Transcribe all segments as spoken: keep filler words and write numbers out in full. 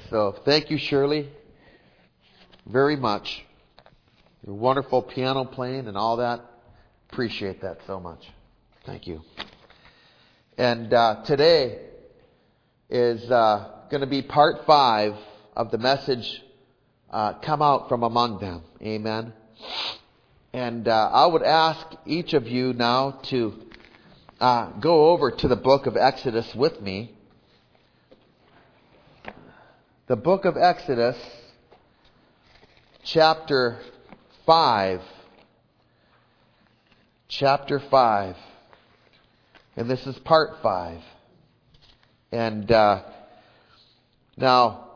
So thank you, Shirley, very much. Your wonderful piano playing and all that. Appreciate that so much. Thank you. And uh, today is uh, going to be part five of the message, uh, Come Out From Among Them. Amen. And uh, I would ask each of you now to uh, go over to the book of Exodus with me. The book of Exodus, chapter five. Chapter five. And this is part five. And uh, now,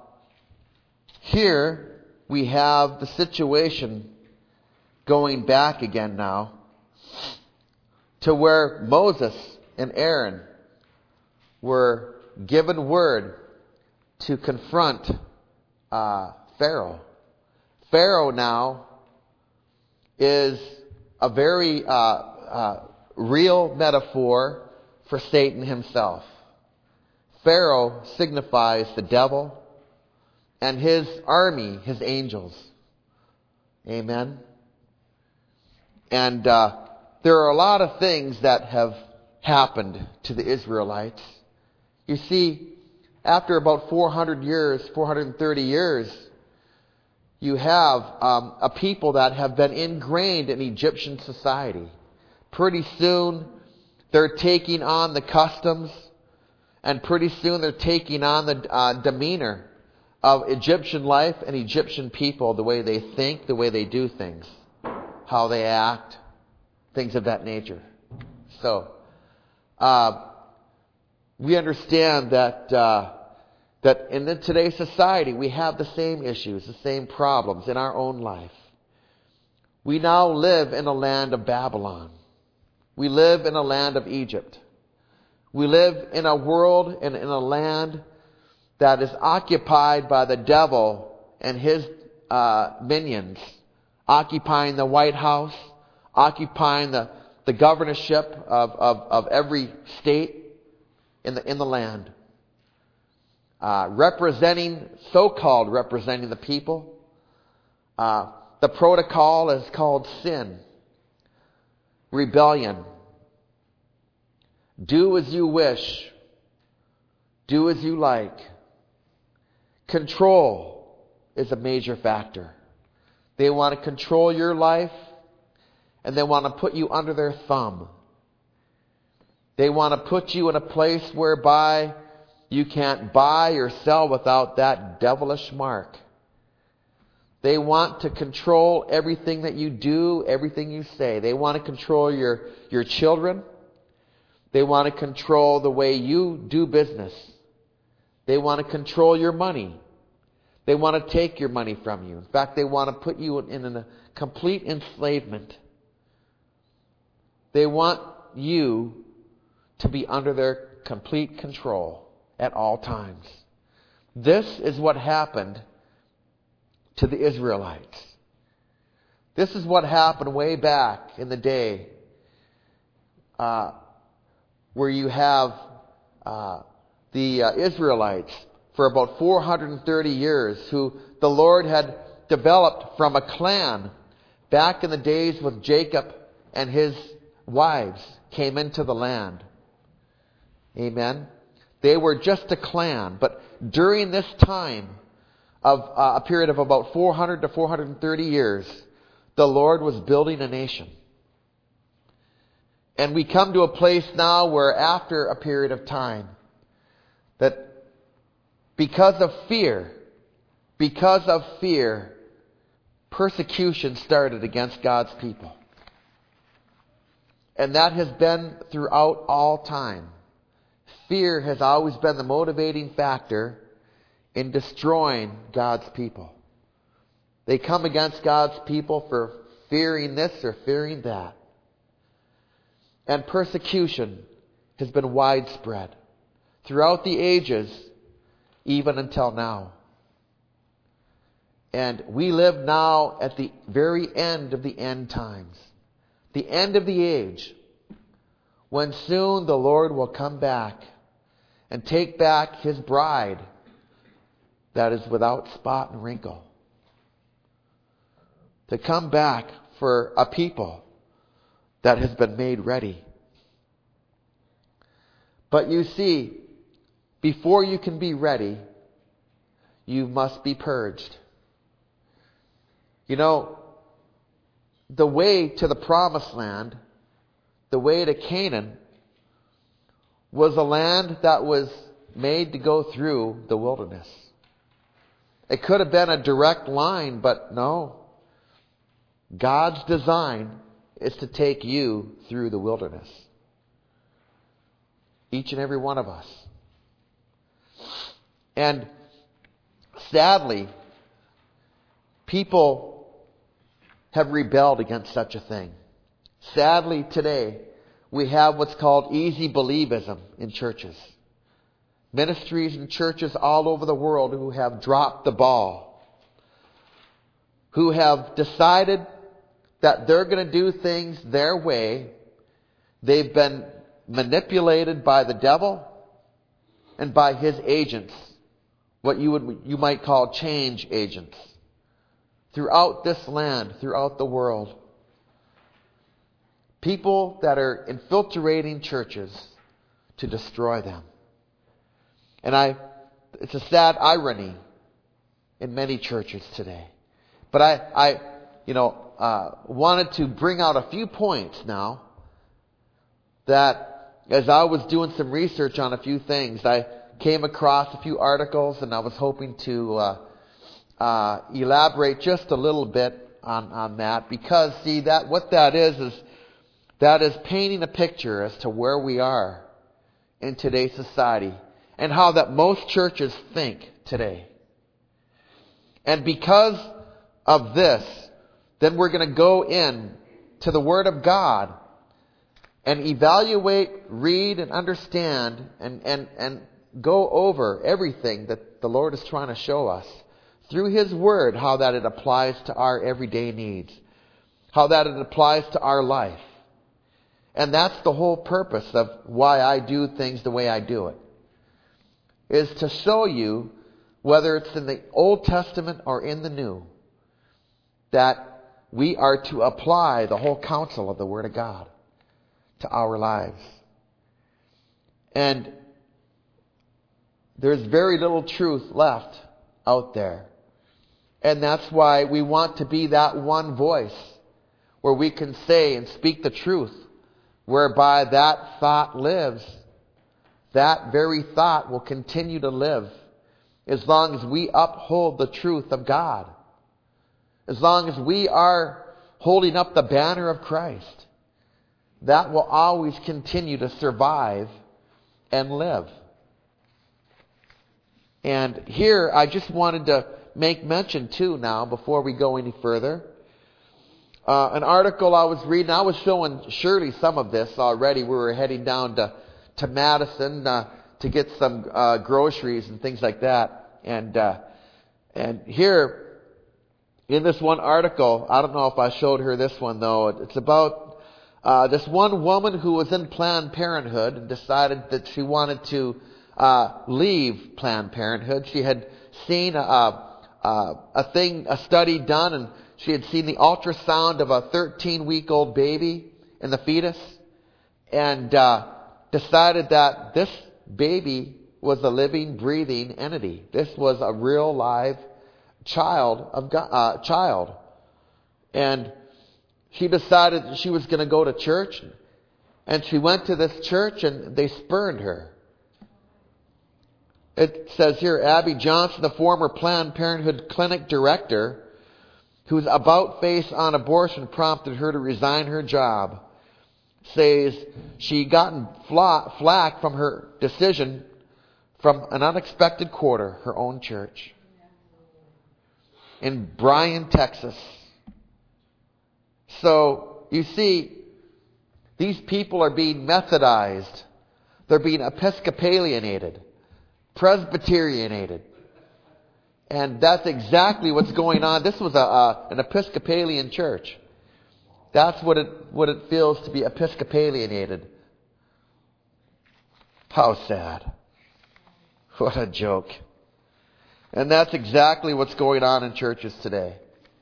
here we have the situation going back again now to where Moses and Aaron were given word to confront uh, Pharaoh. Pharaoh now is a very uh, uh, real metaphor for Satan himself. Pharaoh signifies the devil and his army, his angels. Amen. And uh, there are a lot of things that have happened to the Israelites. You see, after about four hundred years, four hundred thirty years, you have um, a people that have been ingrained in Egyptian society. Pretty soon, they're taking on the customs, and pretty soon they're taking on the uh, demeanor of Egyptian life and Egyptian people, the way they think, the way they do things, how they act, things of that nature. So, uh, we understand that uh, that in the, today's society we have the same issues, the same problems in our own life. We now live in a land of Babylon. We live in a land of Egypt. We live in a world and in a land that is occupied by the devil and his uh, minions, occupying the White House, occupying the, the governorship of, of, of every state in the in the land, uh, representing, so-called representing the people. Uh, the protocol is called sin, rebellion. Do as you wish. Do as you like. Control is a major factor. They want to control your life, and they want to put you under their thumb. They want to put you in a place whereby you can't buy or sell without that devilish mark. They want to control everything that you do, everything you say. They want to control your, your children. They want to control the way you do business. They want to control your money. They want to take your money from you. In fact, they want to put you in a complete enslavement. They want you to be under their complete control at all times. This is what happened to the Israelites. This is what happened way back in the day, uh, where you have uh, the uh, Israelites for about four hundred thirty years, who the Lord had developed from a clan back in the days with Jacob and his wives came into the land. Amen. They were just a clan, but during this time of uh, a period of about four hundred to four hundred thirty years, the Lord was building a nation. And we come to a place now where after a period of time, that because of fear, because of fear, persecution started against God's people. And that has been throughout all time. Fear has always been the motivating factor in destroying God's people. They come against God's people for fearing this or fearing that. And persecution has been widespread throughout the ages, even until now. And we live now at the very end of the end times, the end of the age, when soon the Lord will come back and take back His bride that is without spot and wrinkle. To come back for a people that has been made ready. But you see, before you can be ready, you must be purged. You know, the way to the promised land, the way to Canaan, was a land that was made to go through the wilderness. It could have been a direct line, but no. God's design is to take you through the wilderness. Each and every one of us. And sadly, people have rebelled against such a thing. Sadly, today, we have what's called easy believism in churches. Ministries and churches all over the world who have dropped the ball. Who have decided that they're going to do things their way. They've been manipulated by the devil and by his agents. What you would you might call change agents. Throughout this land, throughout the world. People that are infiltrating churches to destroy them. And I, it's a sad irony in many churches today. But I, I, you know, uh, wanted to bring out a few points now that as I was doing some research on a few things, I came across a few articles and I was hoping to uh, uh, elaborate just a little bit on, on that. Because, see, that what that is, is that is painting a picture as to where we are in today's society and how that most churches think today. And because of this, then we're going to go in to the Word of God and evaluate, read, and understand and, and, and go over everything that the Lord is trying to show us through His Word, how that it applies to our everyday needs, how that it applies to our life. And that's the whole purpose of why I do things the way I do it. Is to show you, whether it's in the Old Testament or in the New, that we are to apply the whole counsel of the Word of God to our lives. And there's very little truth left out there. And that's why we want to be that one voice where we can say and speak the truth, whereby that thought lives. That very thought will continue to live as long as we uphold the truth of God. As long as we are holding up the banner of Christ. That will always continue to survive and live. And here I just wanted to make mention too now, before we go any further. Uh, an article I was reading, I was showing Shirley some of this already. We were heading down to, to Madison uh, to get some uh, groceries and things like that. And uh, and here, in this one article, I don't know if I showed her this one though. It's about uh, this one woman who was in Planned Parenthood and decided that she wanted to uh, leave Planned Parenthood. She had seen a, a, a thing, a study done, and she had seen the ultrasound of a thirteen-week-old baby in the fetus, and uh, decided that this baby was a living, breathing entity. This was a real, live child of God, uh, child, and she decided that she was going to go to church, and she went to this church, and they spurned her. It says here, Abby Johnson, the former Planned Parenthood clinic director, whose about-face on abortion prompted her to resign her job, says she gotten flack from her decision from an unexpected quarter, her own church, in Bryan, Texas. So, you see, these people are being Methodized. They're being Episcopalianated, Presbyterianated. And that's exactly what's going on. This was a, a an Episcopalian church. That's what it what it feels to be Episcopalianated. How sad. What a joke. And that's exactly what's going on in churches today.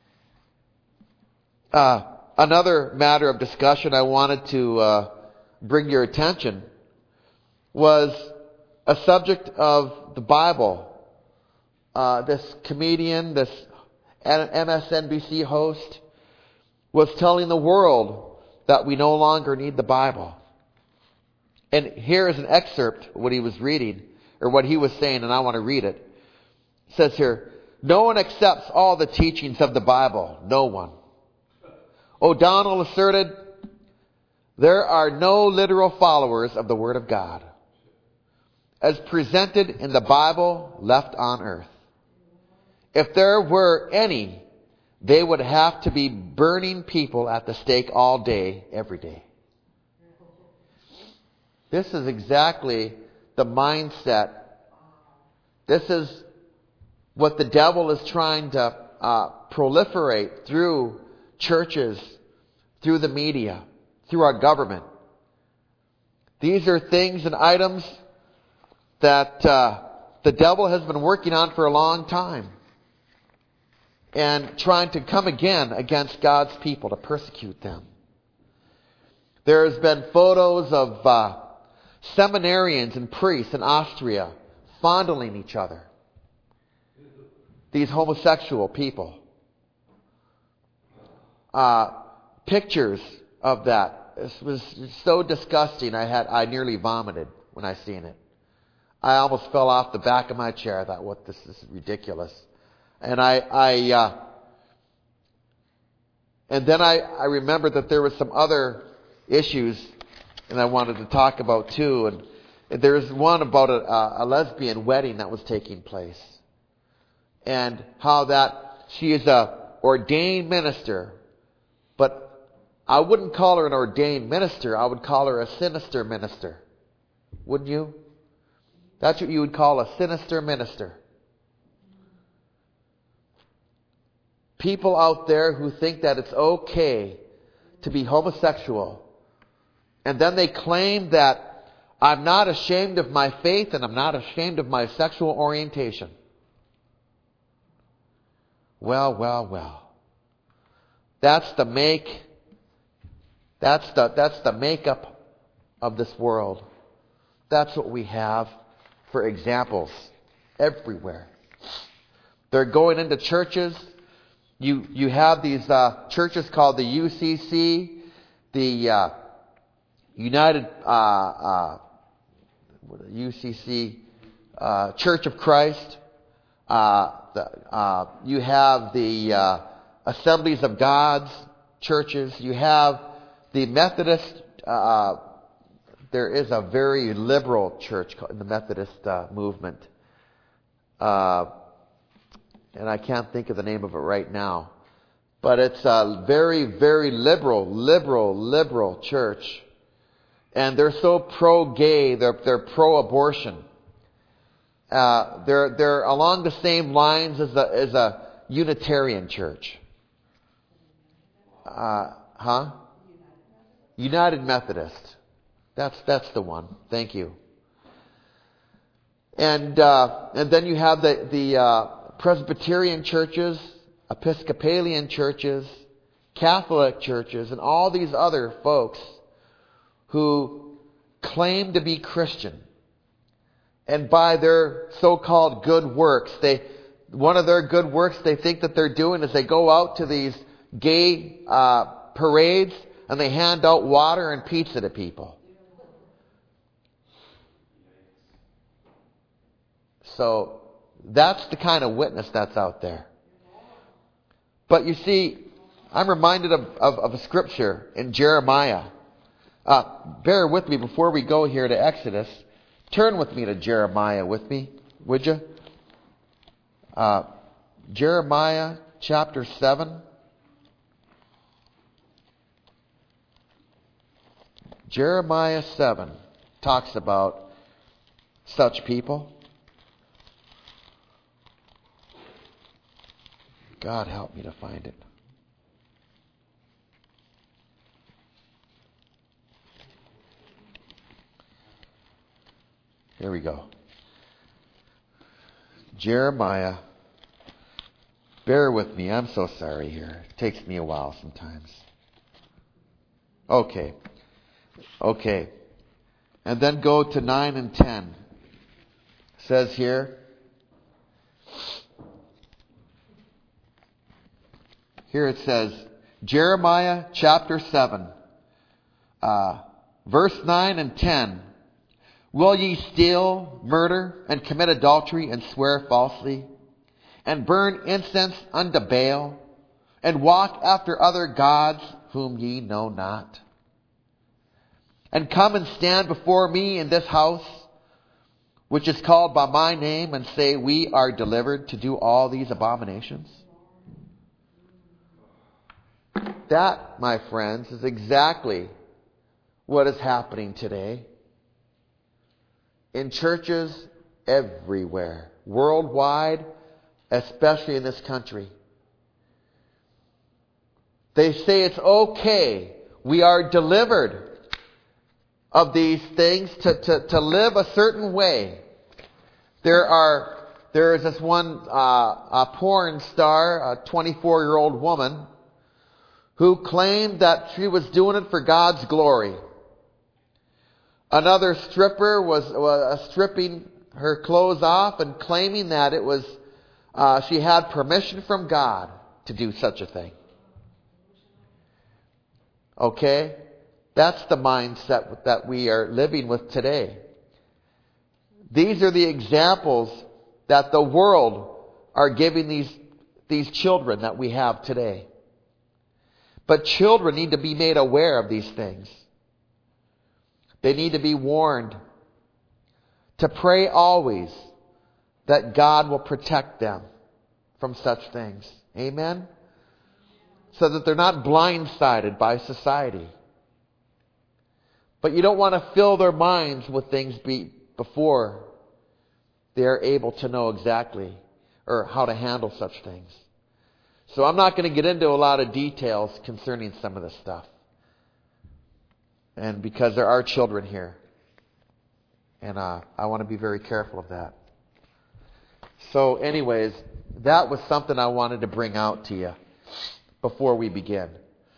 Uh, another matter of discussion I wanted to uh, bring your attention was a subject of the Bible. Uh, this comedian, this M S N B C host, was telling the world that we no longer need the Bible. And here is an excerpt of what he was reading, or what he was saying, and I want to read it. It says here, "No one accepts all the teachings of the Bible. No one." O'Donnell asserted, "There are no literal followers of the Word of God, as presented in the Bible left on earth. If there were any, they would have to be burning people at the stake all day, every day." This is exactly the mindset. This is what the devil is trying to uh, proliferate through churches, through the media, through our government. These are things and items that uh, the devil has been working on for a long time, and trying to come again against God's people to persecute them. There's been photos of uh, seminarians and priests in Austria fondling each other. These homosexual people. Uh, pictures of that. This was so disgusting. I had I nearly vomited when I seen it. I almost fell off the back of my chair. I thought, "What? This is ridiculous." And I, I, uh, and then I, I remembered that there was some other issues, and I wanted to talk about too. And there's one about a, a lesbian wedding that was taking place, and how that she is a ordained minister, but I wouldn't call her an ordained minister. I would call her a sinister minister. Wouldn't you? That's what you would call a sinister minister. People out there who think that it's okay to be homosexual. And then they claim that I'm not ashamed of my faith and I'm not ashamed of my sexual orientation. Well, well, well. That's the make, that's the, that's the makeup of this world. That's what we have for examples everywhere. They're going into churches. You you have these uh, churches called the U C C, the uh, United uh, uh, U C C uh, Church of Christ. Uh, the, uh, you have the uh, Assemblies of God's churches. You have the Methodist. Uh, there is a very liberal church in the Methodist uh, movement. Uh, And I can't think of the name of it right now. But it's a very, very liberal, liberal, liberal church. And they're so pro-gay, they're, they're pro-abortion. Uh, they're, they're along the same lines as a, as a Unitarian church. Uh, huh? United Methodist. That's, that's the one. Thank you. And, uh, and then you have the, the, uh, Presbyterian churches, Episcopalian churches, Catholic churches, and all these other folks who claim to be Christian. And by their so-called good works, they, one of their good works they think that they're doing is they go out to these gay uh, parades and they hand out water and pizza to people. So that's the kind of witness that's out there. But you see, I'm reminded of, of, of a scripture in Jeremiah. Uh, bear with me before we go here to Exodus. Turn with me to Jeremiah with me, would you? Uh, Jeremiah chapter seven. Jeremiah seven talks about such people. God help me to find it. Here we go. Jeremiah. Bear with me. I'm so sorry here. It takes me a while sometimes. Okay. Okay. And then go to nine and ten. It says here. Here it says, Jeremiah chapter seven, uh, verse nine and ten. Will ye steal, murder, and commit adultery, and swear falsely, and burn incense unto Baal, and walk after other gods whom ye know not? And come and stand before me in this house, which is called by my name, and say, we are delivered to do all these abominations? That, my friends, is exactly what is happening today in churches everywhere, worldwide, especially in this country. They say it's okay. We are delivered of these things to, to, to live a certain way. There are there is this one uh, a porn star, a twenty-four-year-old woman, who claimed that she was doing it for God's glory. Another stripper was uh, stripping her clothes off and claiming that it was uh, she had permission from God to do such a thing. Okay? That's the mindset that we are living with today. These are the examples that the world are giving these, these children that we have today. But children need to be made aware of these things. They need to be warned to pray always that God will protect them from such things. Amen? So that they're not blindsided by society. But you don't want to fill their minds with things be, before they are able to know exactly or how to handle such things. So I'm not going to get into a lot of details concerning some of this stuff. And because there are children here. And uh, I want to be very careful of that. So anyways, that was something I wanted to bring out to you before we begin.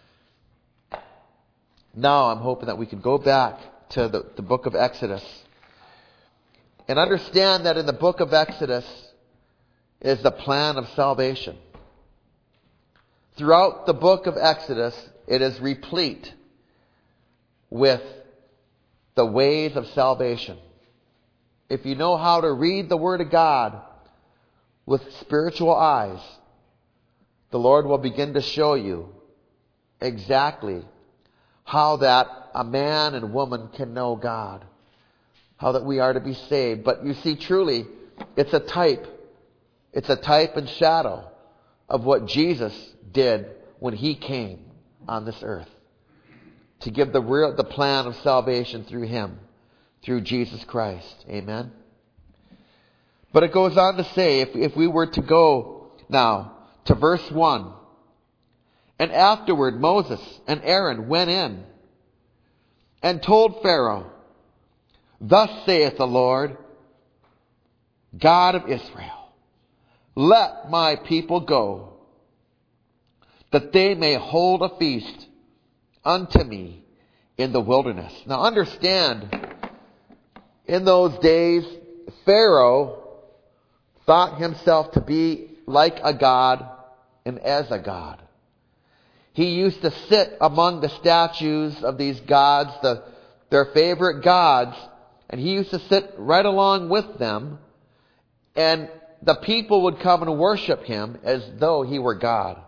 Now I'm hoping that we can go back to the, the book of Exodus. And understand that in the book of Exodus is the plan of salvation. Throughout the book of Exodus, it is replete with the ways of salvation. If you know how to read the Word of God with spiritual eyes, the Lord will begin to show you exactly how that a man and woman can know God. How that we are to be saved. But you see, truly, it's a type. It's a type and shadow of what Jesus did when He came on this earth. To give the real, the plan of salvation through Him. Through Jesus Christ. Amen. But it goes on to say, if, if we were to go now to verse one. And afterward Moses and Aaron went in and told Pharaoh, Thus saith the Lord, God of Israel, let my people go, that they may hold a feast unto me in the wilderness. Now understand, in those days, Pharaoh thought himself to be like a god and as a god. He used to sit among the statues of these gods, the, their favorite gods, and he used to sit right along with them, and the people would come and worship him as though he were God.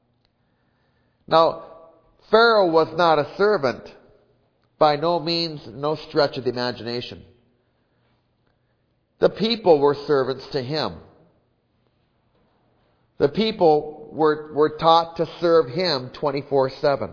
Now, Pharaoh was not a servant, by no means, no stretch of the imagination. The people were servants to him. The people were, were taught to serve him twenty-four seven.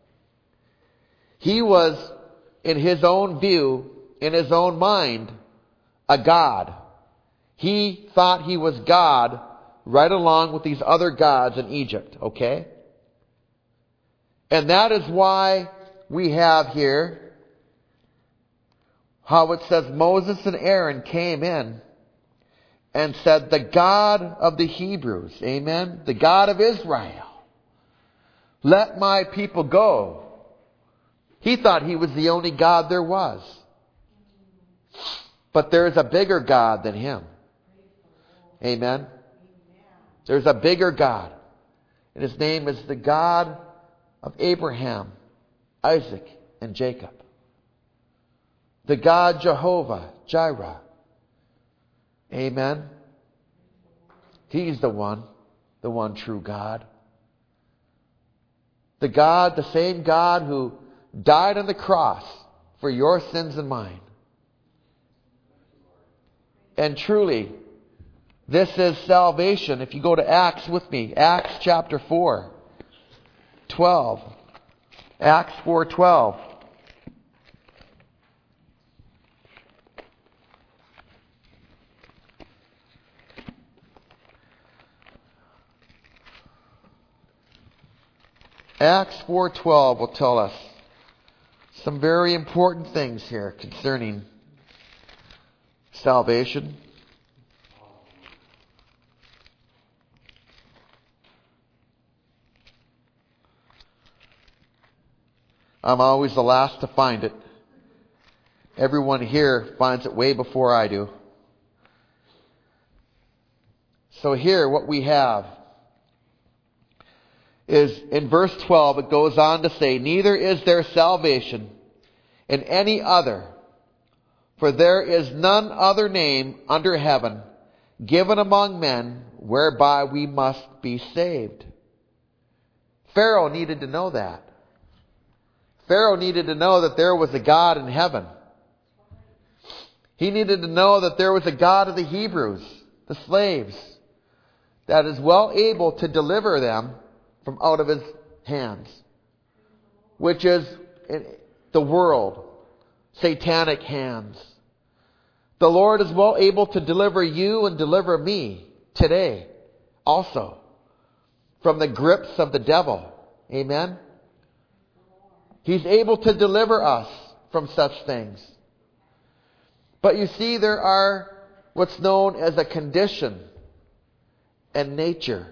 He was, in his own view, in his own mind, a god. He thought he was God right along with these other gods in Egypt, okay? And that is why we have here how it says Moses and Aaron came in and said, the God of the Hebrews, amen, the God of Israel, let my people go. He thought he was the only God there was. But there's a bigger God than him. Amen. There's a bigger God. And his name is the God of Abraham, Isaac, and Jacob. The God Jehovah Jireh. Amen. He's the one, the one true God. The God, the same God who died on the cross for your sins and mine. And truly, this is salvation. If you go to Acts with me, Acts chapter four, twelve. Acts four twelve. Acts four twelve will tell us some very important things here concerning salvation. I'm always the last to find it. Everyone here finds it way before I do. So here what we have is in verse twelve, it goes on to say, neither is there salvation in any other, for there is none other name under heaven given among men whereby we must be saved. Pharaoh needed to know that. Pharaoh needed to know that there was a God in heaven. He needed to know that there was a God of the Hebrews, the slaves, that is well able to deliver them from out of his hands, which is the world, satanic hands. The Lord is well able to deliver you and deliver me today also from the grips of the devil. Amen? He's able to deliver us from such things. But you see, there are what's known as a condition and nature.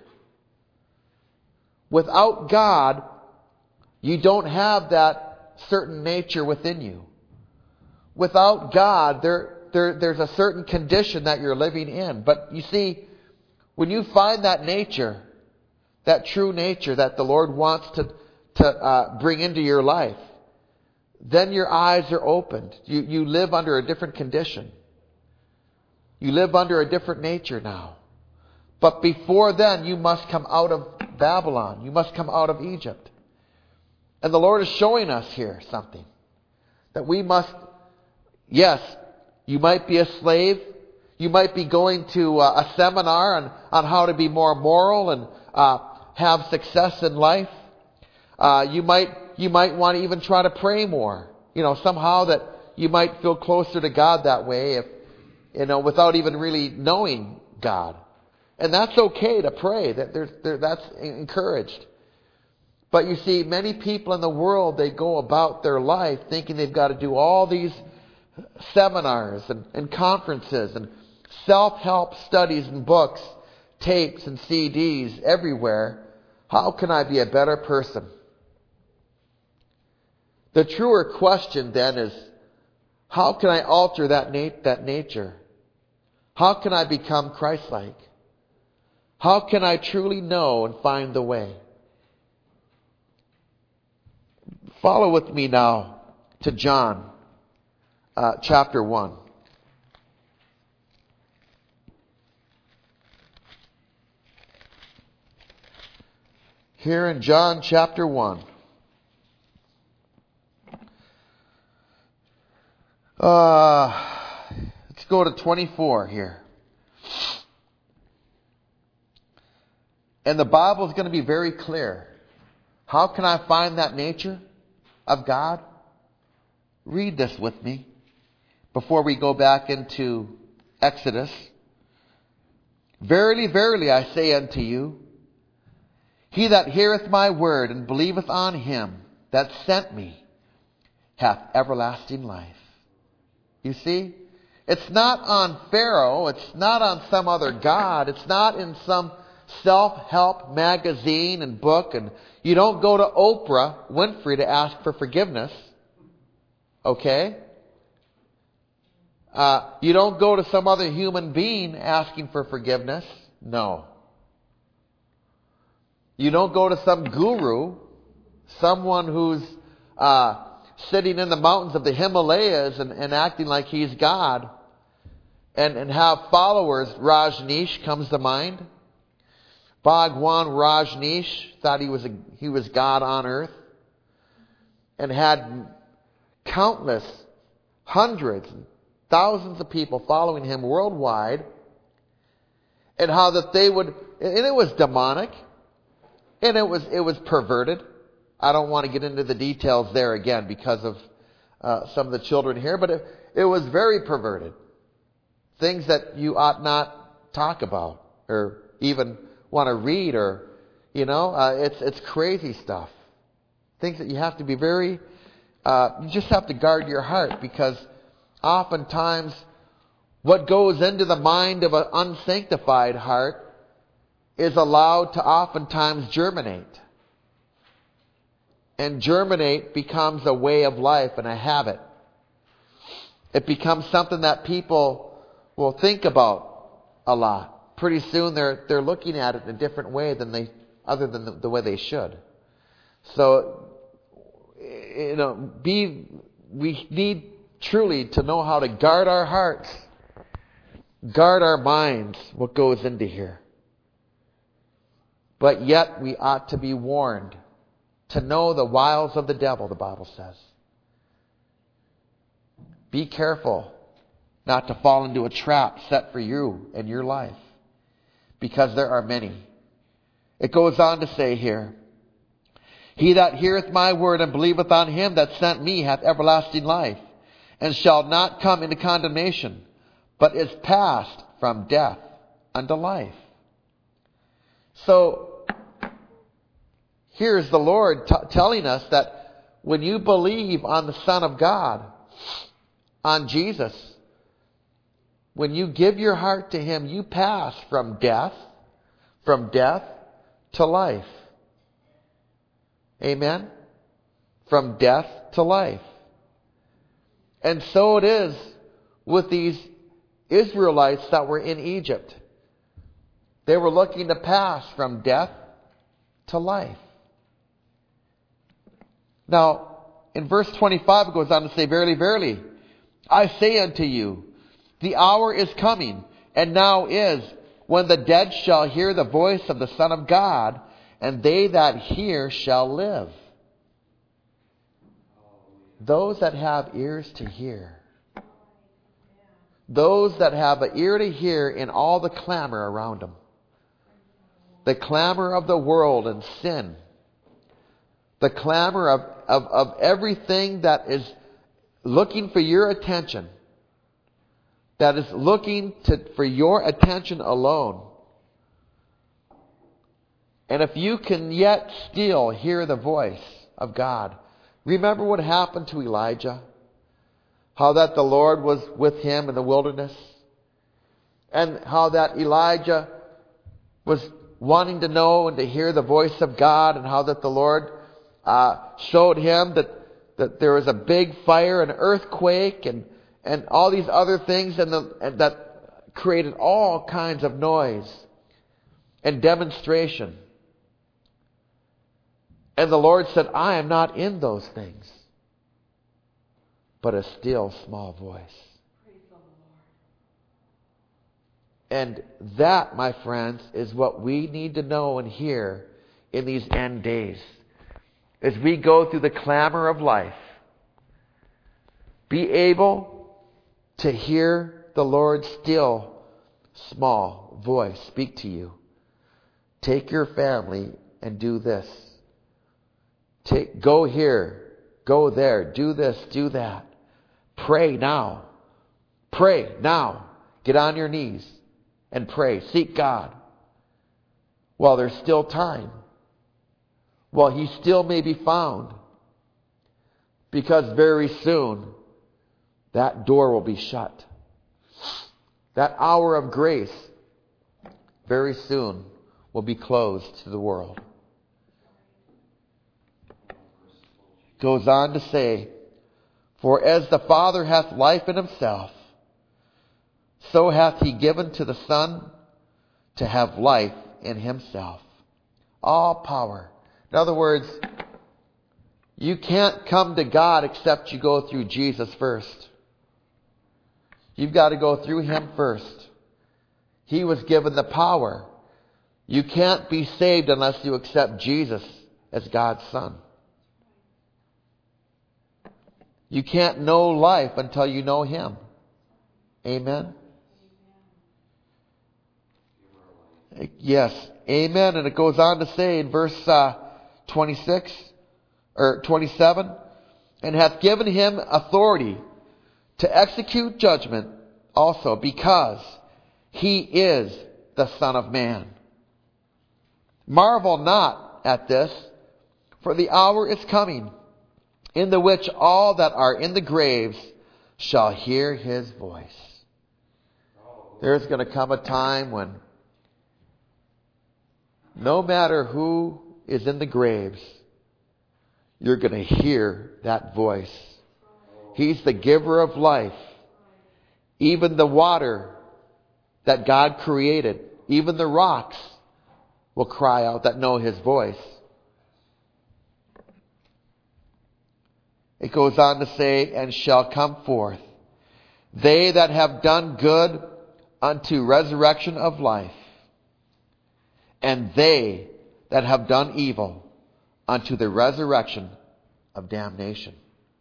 Without God, you don't have that certain nature within you. Without God, there, there, there's a certain condition that you're living in. But you see, when you find that nature, that true nature that the Lord wants to, to uh, bring into your life, then your eyes are opened. You, you live under a different condition. You live under a different nature now. But before then, you must come out of Babylon. You must come out of Egypt. And the Lord is showing us here something. That we must, yes, you might be a slave. You might be going to uh, a seminar on, on how to be more moral and uh, have success in life. Uh, you might you might want to even try to pray more. You know, somehow that you might feel closer to God that way, if you know, without even really knowing God. And that's okay to pray. That there's, there, that's encouraged. But you see, many people in the world, they go about their life thinking they've got to do all these seminars and, and conferences and self-help studies and books, tapes and C Ds everywhere. How can I be a better person? The truer question then is, how can I alter that, nat- that nature? How can I become Christ-like? How can I truly know and find the way? Follow with me now to John uh, chapter one. Here in John chapter one. Uh, let's go to twenty-four here. And the Bible is going to be very clear. How can I find that nature of God? Read this with me before we go back into Exodus. Verily, verily, I say unto you, he that heareth my word and believeth on him that sent me hath everlasting life. You see? It's not on Pharaoh. It's not on some other god. It's not in some self-help magazine and book. And you don't go to Oprah Winfrey to ask for forgiveness. Okay? Uh, you don't go to some other human being asking for forgiveness. No. You don't go to some guru, someone who's uh, sitting in the mountains of the Himalayas and, and acting like he's God, and, and have followers. Rajneesh comes to mind. Bhagwan Rajneesh thought he was a, he was God on earth, and had countless, hundreds, thousands of people following him worldwide, and how that they would, and it was demonic, and it was it was perverted. I don't want to get into the details there again because of uh, some of the children here, but it, it was very perverted. Things that you ought not talk about or even want to read, or, you know, uh, it's it's crazy stuff. Things that you have to be very, uh, you just have to guard your heart, because oftentimes what goes into the mind of an unsanctified heart is allowed to oftentimes germinate. And germinate becomes a way of life and a habit. It becomes something that people will think about a lot. Pretty soon they're they're looking at it in a different way than they, other than the, the way they should. So, you know, be we need truly to know how to guard our hearts, guard our minds, what goes into here. But yet we ought to be warned, to know the wiles of the devil, the Bible says. Be careful not to fall into a trap set for you and your life, because there are many. It goes on to say here, he that heareth my word and believeth on him that sent me hath everlasting life, and shall not come into condemnation, but is passed from death unto life. So, here's the Lord t- telling us that when you believe on the Son of God, on Jesus, when you give your heart to him, you pass from death, from death to life. Amen? From death to life. And so it is with these Israelites that were in Egypt. They were looking to pass from death to life. Now, in verse twenty-five, it goes on to say, verily, verily, I say unto you, the hour is coming, and now is, when the dead shall hear the voice of the Son of God, and they that hear shall live. Those that have ears to hear. Those that have an ear to hear in all the clamor around them. The clamor of the world and sin. The clamor of, of, of everything that is looking for your attention. That is looking to, for your attention alone. And if you can yet still hear the voice of God. Remember what happened to Elijah? How that the Lord was with him in the wilderness. And how that Elijah was wanting to know and to hear the voice of God. And how that the Lord uh, showed him that, that there was a big fire, an earthquake, and, and all these other things and, the, and that created all kinds of noise and demonstration. And the Lord said, I am not in those things, but a still small voice. Praise the Lord. And that, my friends, is what we need to know and hear in these end days. As we go through the clamor of life, be able to hear the Lord's still small voice speak to you. Take your family and do this. Take, go here, go there, do this, do that. Pray now. Pray now. Get on your knees and pray. Seek God while there's still time. While he still may be found. Because very soon that door will be shut that hour of grace very soon will be closed to the world. Goes on to say, for as the Father hath life in himself, so hath he given to the Son to have life in himself. All power. In other words, you can't come to God except you go through Jesus first. You've got to go through him first. He was given the power. You can't be saved unless you accept Jesus as God's Son. You can't know life until you know him. Amen? Yes. Amen. And it goes on to say in verse uh, twenty-six or twenty-seven, and hath given him authority to execute judgment also, because he is the Son of Man. Marvel not at this, for the hour is coming, in the which all that are in the graves shall hear his voice. There's going to come a time when no matter who is in the graves, you're going to hear that voice. He's the giver of life. Even the water that God created, even the rocks will cry out that know his voice. It goes on to say, and shall come forth they that have done good unto resurrection of life, and they that have done evil unto the resurrection of damnation.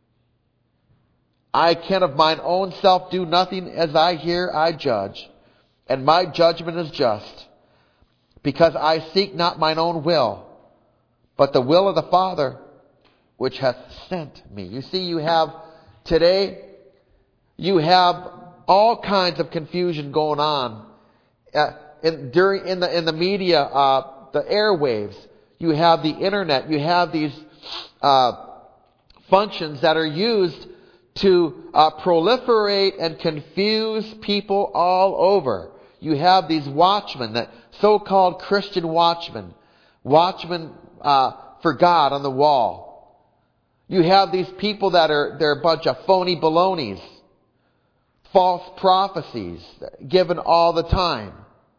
I can of mine own self do nothing, as I hear I judge, and my judgment is just, because I seek not mine own will, but the will of the Father which hath sent me. You see, you have today, you have all kinds of confusion going on uh, in, during in the in the media, uh, the airwaves. You have the internet. You have these uh, functions that are used to uh, proliferate and confuse people all over. You have these watchmen, that so-called Christian watchmen, watchmen uh, for God on the wall. You have these people that are they're a bunch of phony balonies, false prophecies given all the time,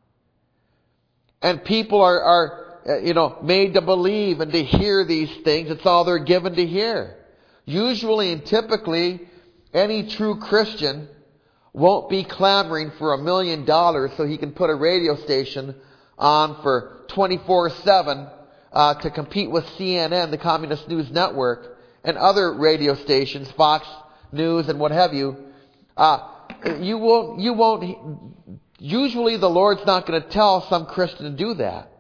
and people are are you know made to believe and to hear these things. It's all they're given to hear. Usually and typically, any true Christian won't be clamoring for a million dollars so he can put a radio station on for twenty-four seven uh, to compete with C N N, the Communist News Network, and other radio stations, Fox News and what have you. Uh, you won't, you won't, usually the Lord's not going to tell some Christian to do that,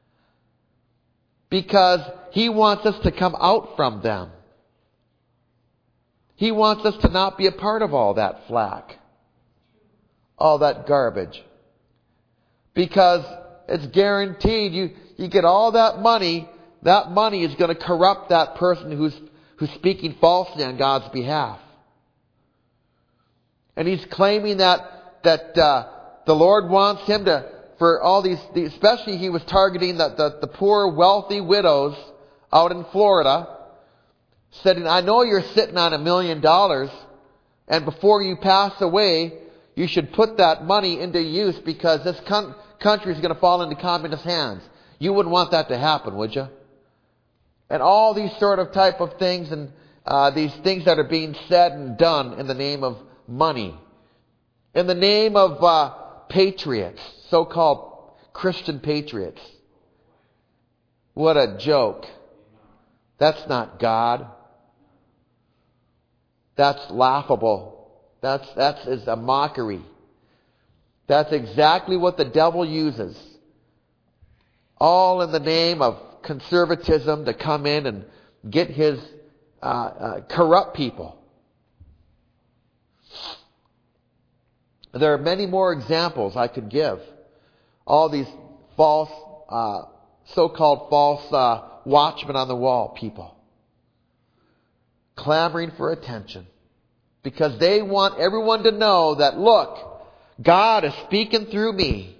because he wants us to come out from them. He wants us to not be a part of all that flack, all that garbage. Because it's guaranteed, you, you get all that money, that money is going to corrupt that person who's, who's speaking falsely on God's behalf. And he's claiming that, that uh, the Lord wants him to, for all these, these especially he was targeting the, the, the poor, wealthy widows out in Florida, saying, I know you're sitting on a million dollars, and before you pass away, you should put that money into use, because this con- country is going to fall into communist hands. You wouldn't want that to happen, would you? And all these sort of type of things, and uh, these things that are being said and done in the name of money, in the name of uh, patriots, so-called Christian patriots. What a joke. That's not God. That's laughable. That's, that's is a mockery. That's exactly what the devil uses. All in the name of conservatism, to come in and get his, uh, uh, corrupt people. There are many more examples I could give. All these false, uh, so-called false uh, watchmen on the wall people, clamoring for attention, because they want everyone to know that, look, God is speaking through me.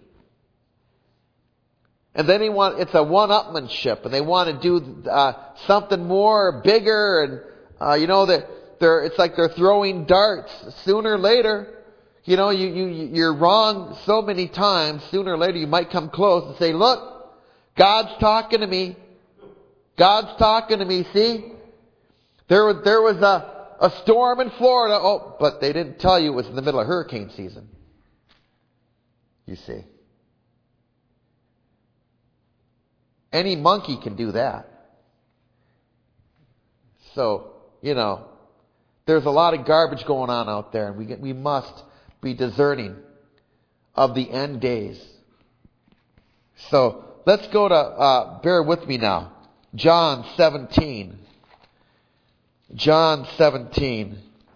And then they want, it's a one-upmanship, and they want to do uh, something more, bigger, and uh, you know that they're, it's like they're throwing darts. Sooner or later, you know, you, you, you're wrong so many times. Sooner or later, you might come close and say, look, God's talking to me. God's talking to me, see? There was, there was a, a storm in Florida. Oh, but they didn't tell you it was in the middle of hurricane season. You see. Any monkey can do that. So, you know, there's a lot of garbage going on out there, and we get, we must be discerning of the end days. So, let's go to, uh, bear with me now, John seventeen. John seventeen.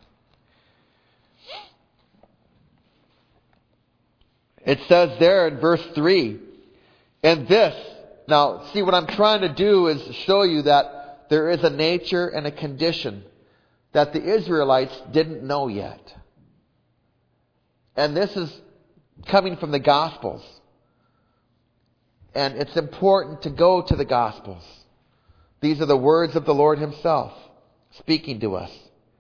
It says there in verse three, and this, now, see, what I'm trying to do is show you that there is a nature and a condition that the Israelites didn't know yet. And this is coming from the Gospels. And it's important to go to the Gospels. These are the words of the Lord Himself speaking to us.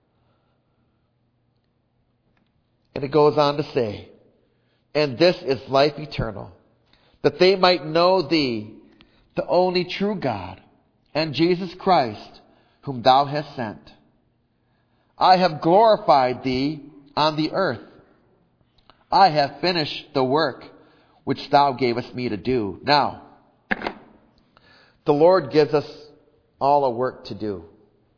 And it goes on to say, and this is life eternal, that they might know Thee, the only true God, and Jesus Christ, whom Thou hast sent. I have glorified Thee on the earth. I have finished the work which Thou gavest me to do. Now, the Lord gives us all a work to do.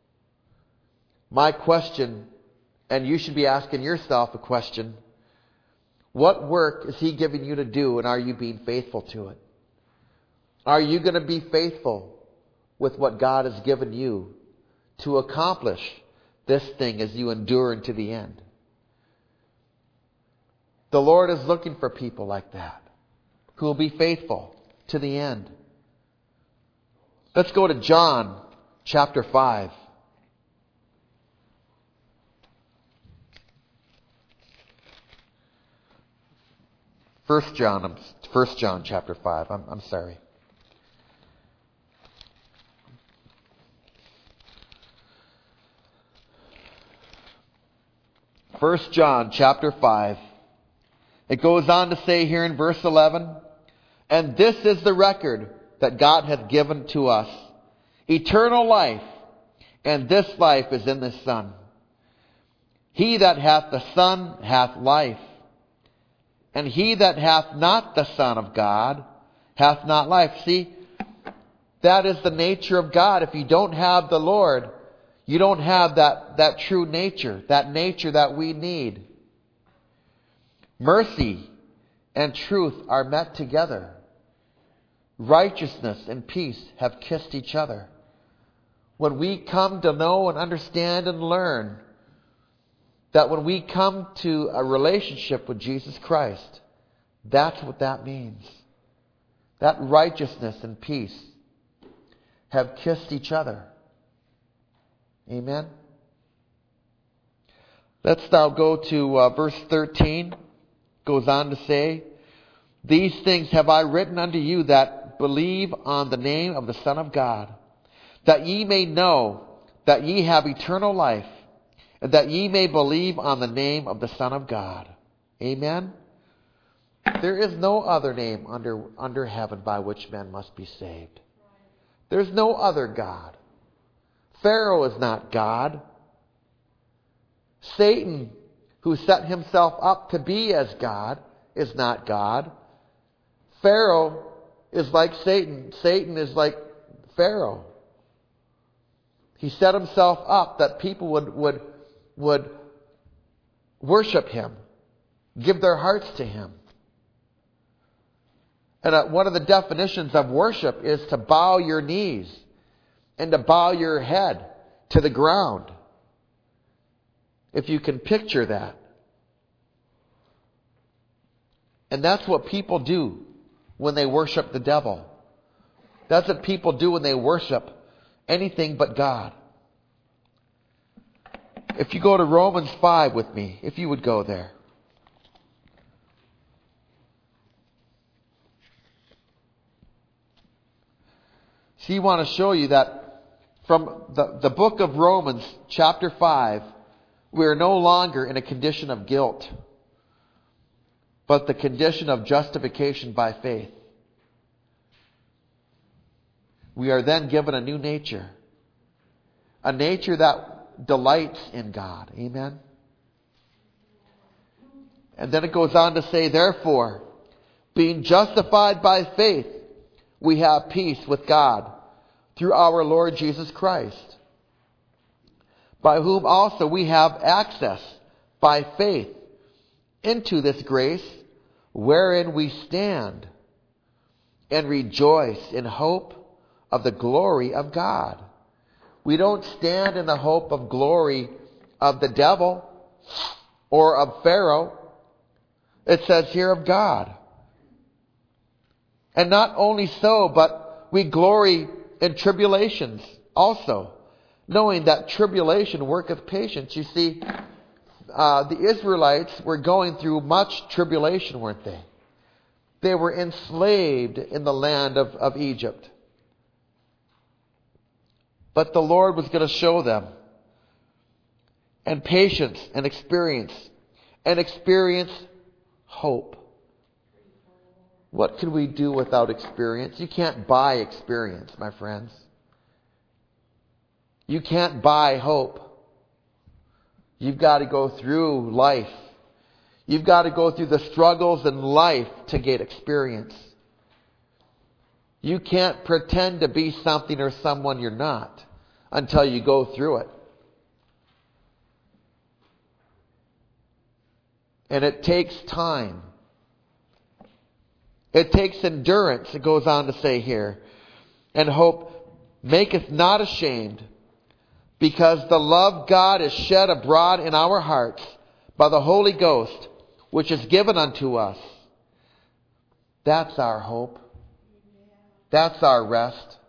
My question, and you should be asking yourself a question, what work is He giving you to do, and are you being faithful to it? Are you going to be faithful with what God has given you to accomplish this thing as you endure into the end? The Lord is looking for people like that, who will be faithful to the end. Let's go to John chapter five. First John, First John chapter five. I'm, I'm sorry. First John chapter five. It goes on to say here in verse eleven, and this is the record that God hath given to us, eternal life, and this life is in the Son. He that hath the Son hath life, and he that hath not the Son of God hath not life. See, that is the nature of God. If you don't have the Lord, you don't have that, that true nature, that nature that we need. Mercy and truth are met together. Righteousness and peace have kissed each other. When we come to know and understand and learn that when we come to a relationship with Jesus Christ, that's what that means. That righteousness and peace have kissed each other. Amen? Let's now go to uh, verse thirteen. Goes on to say, these things have I written unto you that believe on the name of the Son of God, that ye may know that ye have eternal life, and that ye may believe on the name of the Son of God. Amen? There is no other name under, under heaven by which men must be saved. There's no other God. Pharaoh is not God. Satan, who set himself up to be as God, is not God. Pharaoh is like Satan. Satan is like Pharaoh. He set himself up that people would, would, would worship him, give their hearts to him. And uh, one of the definitions of worship is to bow your knees and to bow your head to the ground. If you can picture that. And that's what people do when they worship the devil. That's what people do when they worship anything but God. If you go to Romans five with me, if you would go there. See, I want to show you that from the, the book of Romans, chapter five, we are no longer in a condition of guilt, but the condition of justification by faith. We are then given a new nature. A nature that delights in God. Amen? And then it goes on to say, therefore, being justified by faith, we have peace with God through our Lord Jesus Christ, by whom also we have access by faith into this grace wherein we stand and rejoice in hope of the glory of God. We don't stand in the hope of glory of the devil or of Pharaoh. It says here of God. And not only so, but we glory in tribulations also, knowing that tribulation worketh patience. You see, uh, the Israelites were going through much tribulation, weren't they? They were enslaved in the land of, of Egypt. But the Lord was going to show them. And patience and experience. And experience hope. What can we do without experience? You can't buy experience, my friends. You can't buy hope. You've got to go through life. You've got to go through the struggles in life to get experience. You can't pretend to be something or someone you're not until you go through it. And it takes time. It takes endurance, it goes on to say here. And hope maketh not ashamed, because the love of God is shed abroad in our hearts by the Holy Ghost, which is given unto us. That's our hope. That's our rest.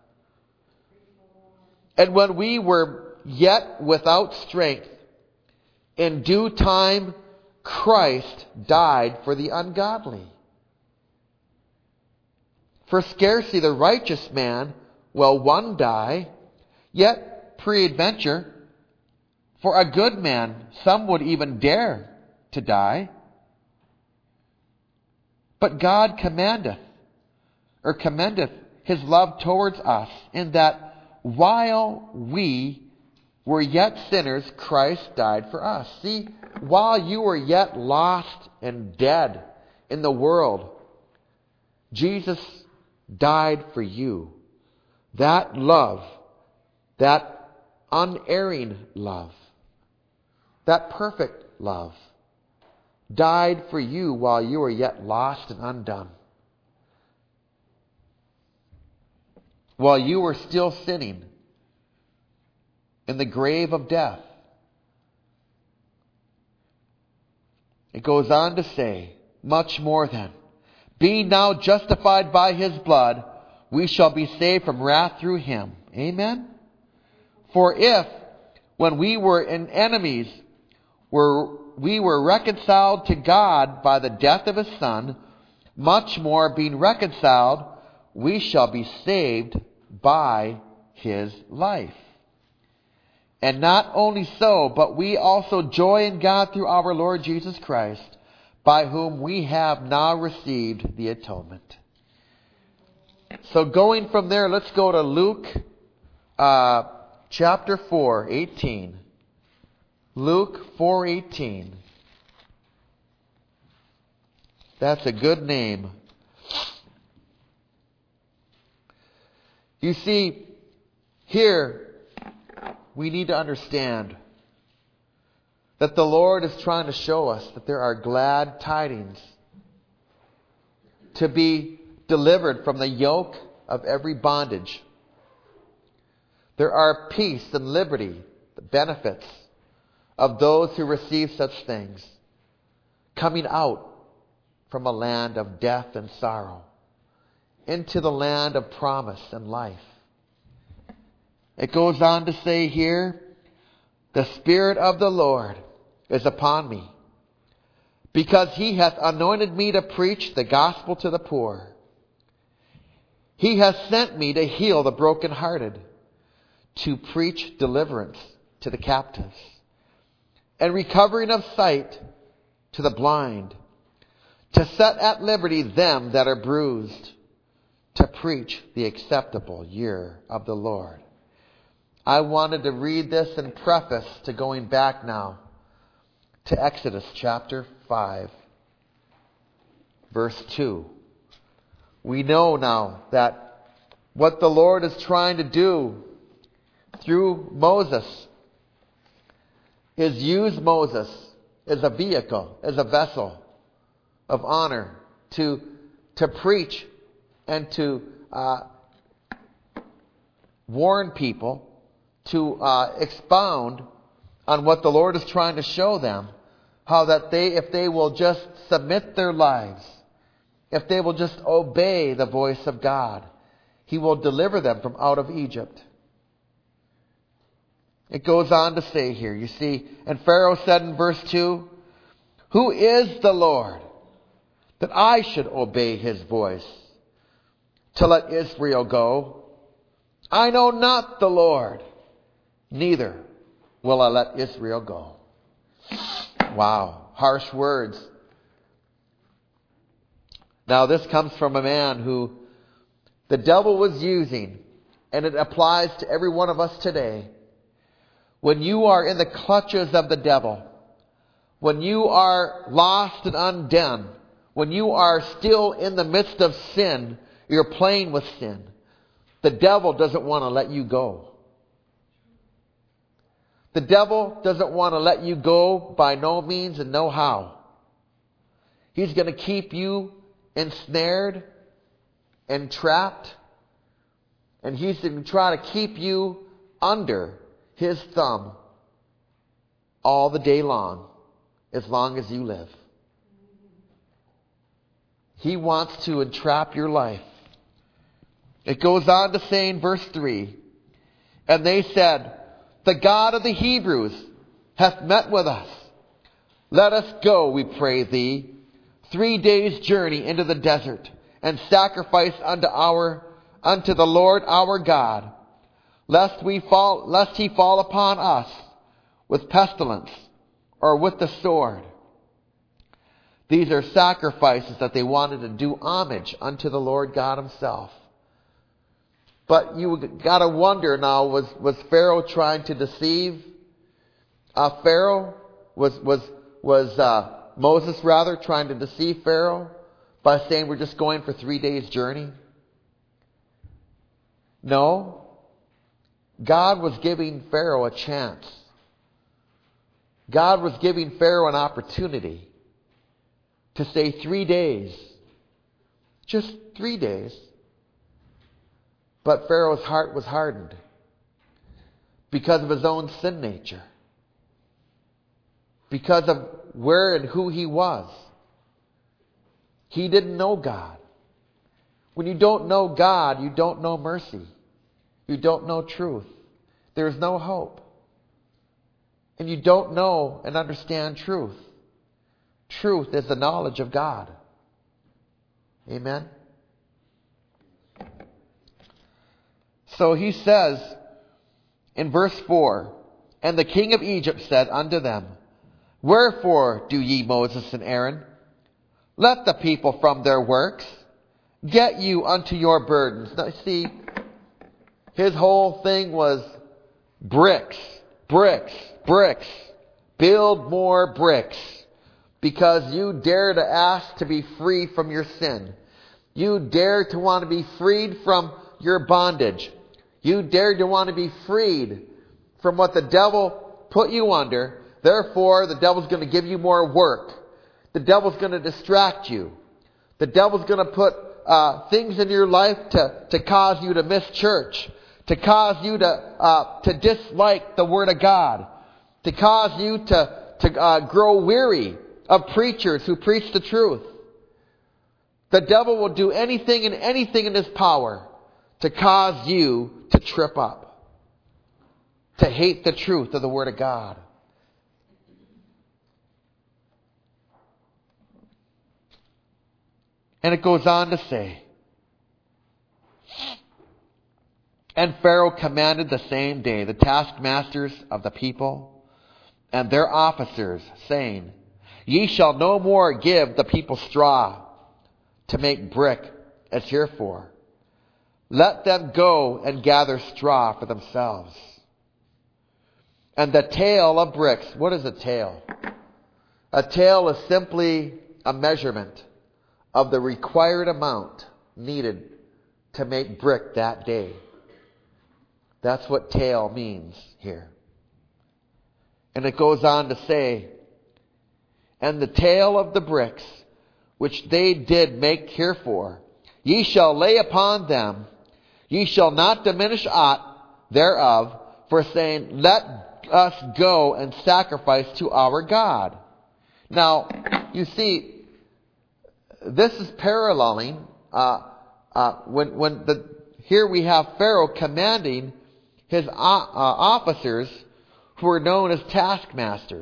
And when we were yet without strength, in due time Christ died for the ungodly. For scarcely the righteous man will one die, yet peradventure, for a good man some would even dare to die. But God commandeth, or commendeth his love towards us, in that while we were yet sinners, Christ died for us. See, while you were yet lost and dead in the world, Jesus died for you. That love, that unerring love, that perfect love, died for you while you were yet lost and undone. While you were still sinning in the grave of death. It goes on to say, much more than, being now justified by his blood, we shall be saved from wrath through him. Amen? For if, when we were in enemies, were, we were reconciled to God by the death of his Son, much more being reconciled, we shall be saved by his life. And not only so, but we also joy in God through our Lord Jesus Christ, by whom we have now received the atonement. So going from there, let's go to Luke uh, chapter four, eighteen. Luke four eighteen. That's a good name. You see, here we need to understand that the Lord is trying to show us that there are glad tidings to be delivered from the yoke of every bondage. There are peace and liberty, the benefits of those who receive such things, coming out from a land of death and sorrow into the land of promise and life. It goes on to say here, the Spirit of the Lord is upon me, because he hath anointed me to preach the gospel to the poor. He has sent me to heal the brokenhearted, to preach deliverance to the captives, and recovering of sight to the blind, to set at liberty them that are bruised, to preach the acceptable year of the Lord. I wanted to read this in preface to going back now to Exodus chapter five, verse two. We know now that what the Lord is trying to do through Moses is use Moses as a vehicle, as a vessel of honor to, to preach and to uh, warn people, to uh, expound on what the Lord is trying to show them, how that they, if they will just submit their lives, if they will just obey the voice of God, He will deliver them from out of Egypt. It goes on to say here, you see, and Pharaoh said in verse two, "Who is the Lord, that I should obey His voice, to let Israel go? I know not the Lord, neither will I let Israel go." Wow, harsh words. Now this comes from a man who the devil was using, and it applies to every one of us today. When you are in the clutches of the devil, when you are lost and undone, when you are still in the midst of sin, you're playing with sin, the devil doesn't want to let you go. The devil doesn't want to let you go by no means and no how. He's going to keep you ensnared and trapped, and he's going to try to keep you under his thumb all the day long, as long as you live. He wants to entrap your life. It goes on to say in verse three, "And they said, The God of the Hebrews hath met with us. Let us go, we pray thee, three days' journey into the desert, and sacrifice unto our unto the Lord our God, lest we fall lest he fall upon us with pestilence or with the sword." These are sacrifices that they wanted to do homage unto the Lord God Himself. But you got to wonder now, was, was Pharaoh trying to deceive? Uh, Pharaoh? Was, was, was uh, Moses rather trying to deceive Pharaoh by saying we're just going for three days' journey? No. God was giving Pharaoh a chance. God was giving Pharaoh an opportunity to say three days. Just three days. But Pharaoh's heart was hardened because of his own sin nature. Because of where and who he was. He didn't know God. When you don't know God, you don't know mercy. You don't know truth. There's no hope. And you don't know and understand truth. Truth is the knowledge of God. Amen? So he says in verse four, "And the king of Egypt said unto them, Wherefore do ye, Moses and Aaron? Let the people from their works get you unto your burdens." Now see, his whole thing was bricks, bricks, bricks. Build more bricks. Because you dare to ask to be free from your sin. You dare to want to be freed from your bondage. You dare to want to be freed from what the devil put you under. Therefore, the devil's going to give you more work. The devil's going to distract you. The devil's going to put uh, things in your life to, to cause you to miss church. To cause you to uh, to dislike the Word of God. To cause you to, to uh, grow weary of preachers who preach the truth. The devil will do anything and anything in his power to cause you to trip up. To hate the truth of the Word of God. And it goes on to say, And Pharaoh commanded the same day the taskmasters of the people and their officers, saying, Ye shall no more give the people straw to make brick as heretofore. Let them go and gather straw for themselves. And the tale of bricks, what is a tale? A tale is simply a measurement of the required amount needed to make brick that day. That's what tale means here. And it goes on to say, And the tale of the bricks, which they did make heretofore, ye shall lay upon them, ye shall not diminish aught thereof, for saying, Let us go and sacrifice to our God. Now, you see, this is paralleling, uh, uh, when, when the, here we have Pharaoh commanding his uh, uh, officers, who are known as taskmasters,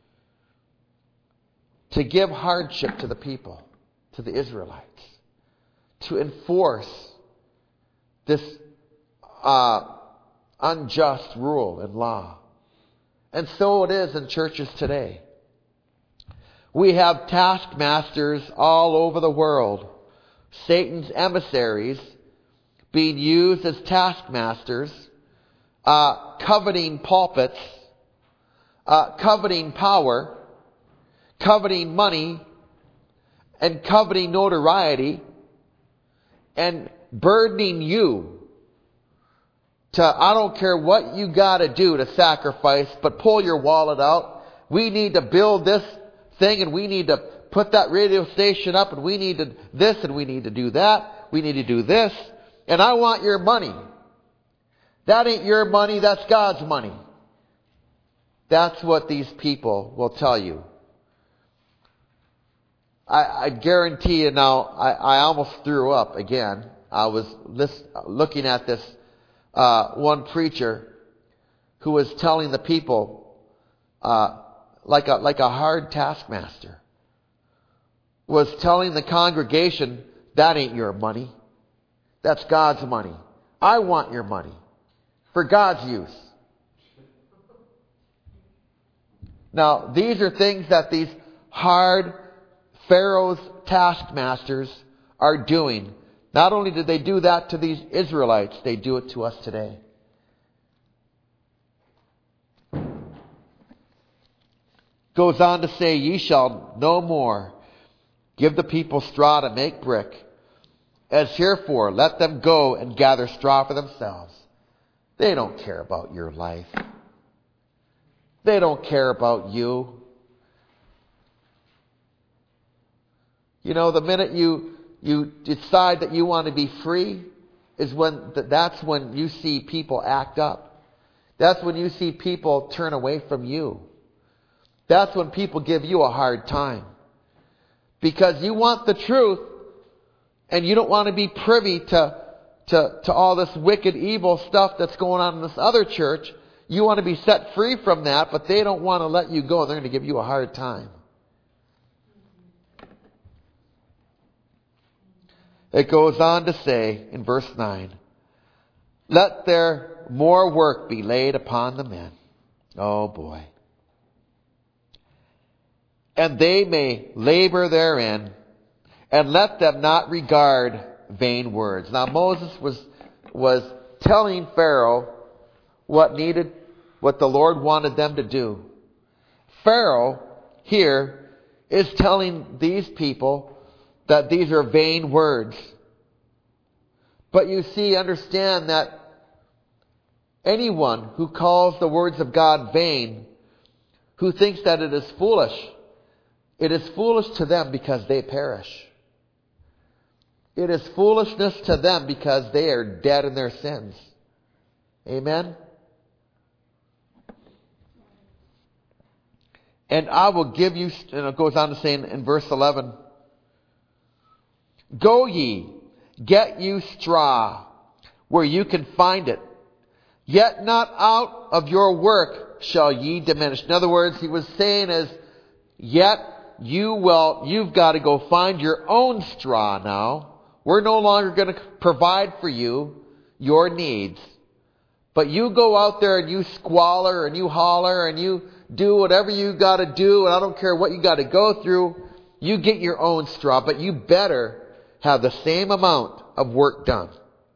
to give hardship to the people, to the Israelites, to enforce this uh, unjust rule and law. And so it is in churches today. We have taskmasters all over the world, Satan's emissaries being used as taskmasters, uh, coveting pulpits, uh, coveting power, coveting money, and coveting notoriety, and burdening you to, I don't care what you got to do to sacrifice, but pull your wallet out. We need to build this thing, and we need to put that radio station up, and we need to this, and we need to do that. We need to do this, and I want your money. That ain't your money, that's God's money. That's what these people will tell you. I, I guarantee you now, I, I almost threw up again. I was list, looking at this uh, one preacher who was telling the people, uh, like a like a hard taskmaster, was telling the congregation, that ain't your money. That's God's money. I want your money for God's use. Now, these are things that these hard Pharaoh's taskmasters are doing. Not only did they do that to these Israelites, they do it to us today. Goes on to say, Ye shall no more give the people straw to make brick. As heretofore, let them go and gather straw for themselves. They don't care about your life. They don't care about you. You know, the minute you you decide that you want to be free is when that's when you see people act up. That's when you see people turn away from you. That's when people give you a hard time. Because you want the truth and you don't want to be privy to, to, to all this wicked, evil stuff that's going on in this other church. You want to be set free from that, but they don't want to let you go. They're going to give you a hard time. It goes on to say in verse nine, Let there more work be laid upon the men. Oh boy. And they may labor therein, and let them not regard vain words. Now Moses was was telling Pharaoh what needed, what the Lord wanted them to do. Pharaoh here is telling these people that these are vain words. But you see, understand that anyone who calls the words of God vain, who thinks that it is foolish, it is foolish to them because they perish. It is foolishness to them because they are dead in their sins. Amen? And I will give you, and it goes on to say in, in verse eleven, Go ye, get you straw, where you can find it. Yet not out of your work shall ye diminish. In other words, he was saying is, yet you will, you've got to go find your own straw now. We're no longer going to provide for you your needs. But you go out there and you squalor and you holler and you do whatever you got to do, and I don't care what you got to go through. You get your own straw, but you better have the same amount of work done.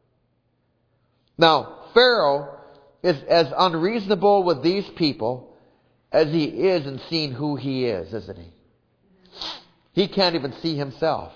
Now, Pharaoh is as unreasonable with these people as he is in seeing who he is, isn't he? He can't even see himself.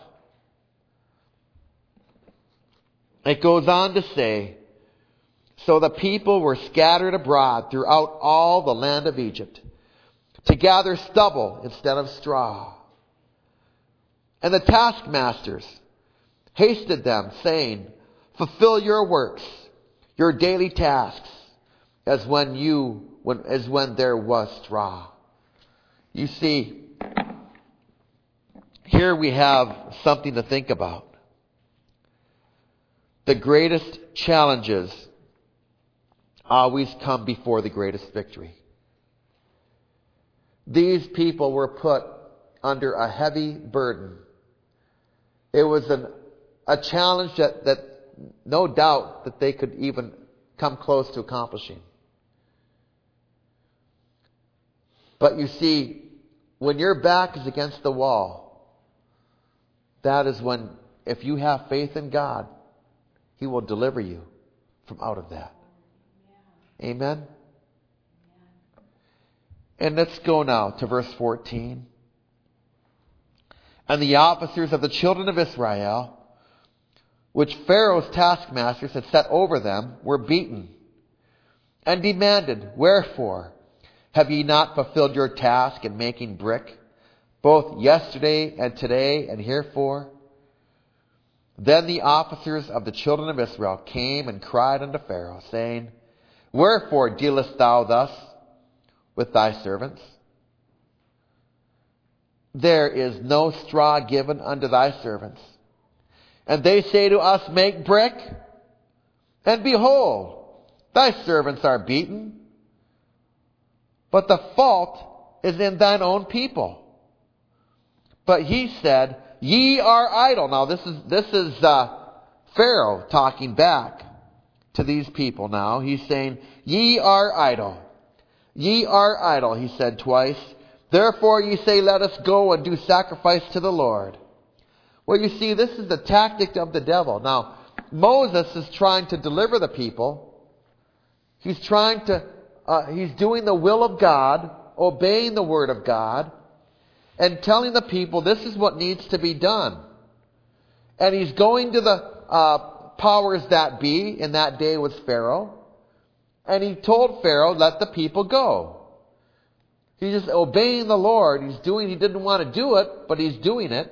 It goes on to say, so the people were scattered abroad throughout all the land of Egypt to gather stubble instead of straw. And the taskmasters hasted them, saying, fulfill your works, your daily tasks, as when you, when, as when there was straw. You see, here we have something to think about. The greatest challenges always come before the greatest victory. These people were put under a heavy burden. It was an, a challenge that, that no doubt that they could even come close to accomplishing. But you see, when your back is against the wall, that is when, if you have faith in God, He will deliver you from out of that. Amen? And let's go now to verse fourteen. And the officers of the children of Israel, which Pharaoh's taskmasters had set over them, were beaten, and demanded, wherefore have ye not fulfilled your task in making brick, both yesterday and today and herefore? Then the officers of the children of Israel came and cried unto Pharaoh, saying, wherefore dealest thou thus with thy servants? There is no straw given unto thy servants. And they say to us, make brick. And behold, thy servants are beaten. But the fault is in thine own people. But he said, ye are idle. Now this is, this is uh, Pharaoh talking back to these people now. He's saying, ye are idle. Ye are idle, he said twice. Therefore ye say, let us go and do sacrifice to the Lord. Well, you see, this is the tactic of the devil. Now, Moses is trying to deliver the people. He's trying to, uh, he's doing the will of God, obeying the word of God, and telling the people this is what needs to be done. And he's going to the uh, powers that be. In that day was Pharaoh. And he told Pharaoh, let the people go. He's just obeying the Lord. He's doing, he didn't want to do it, but he's doing it.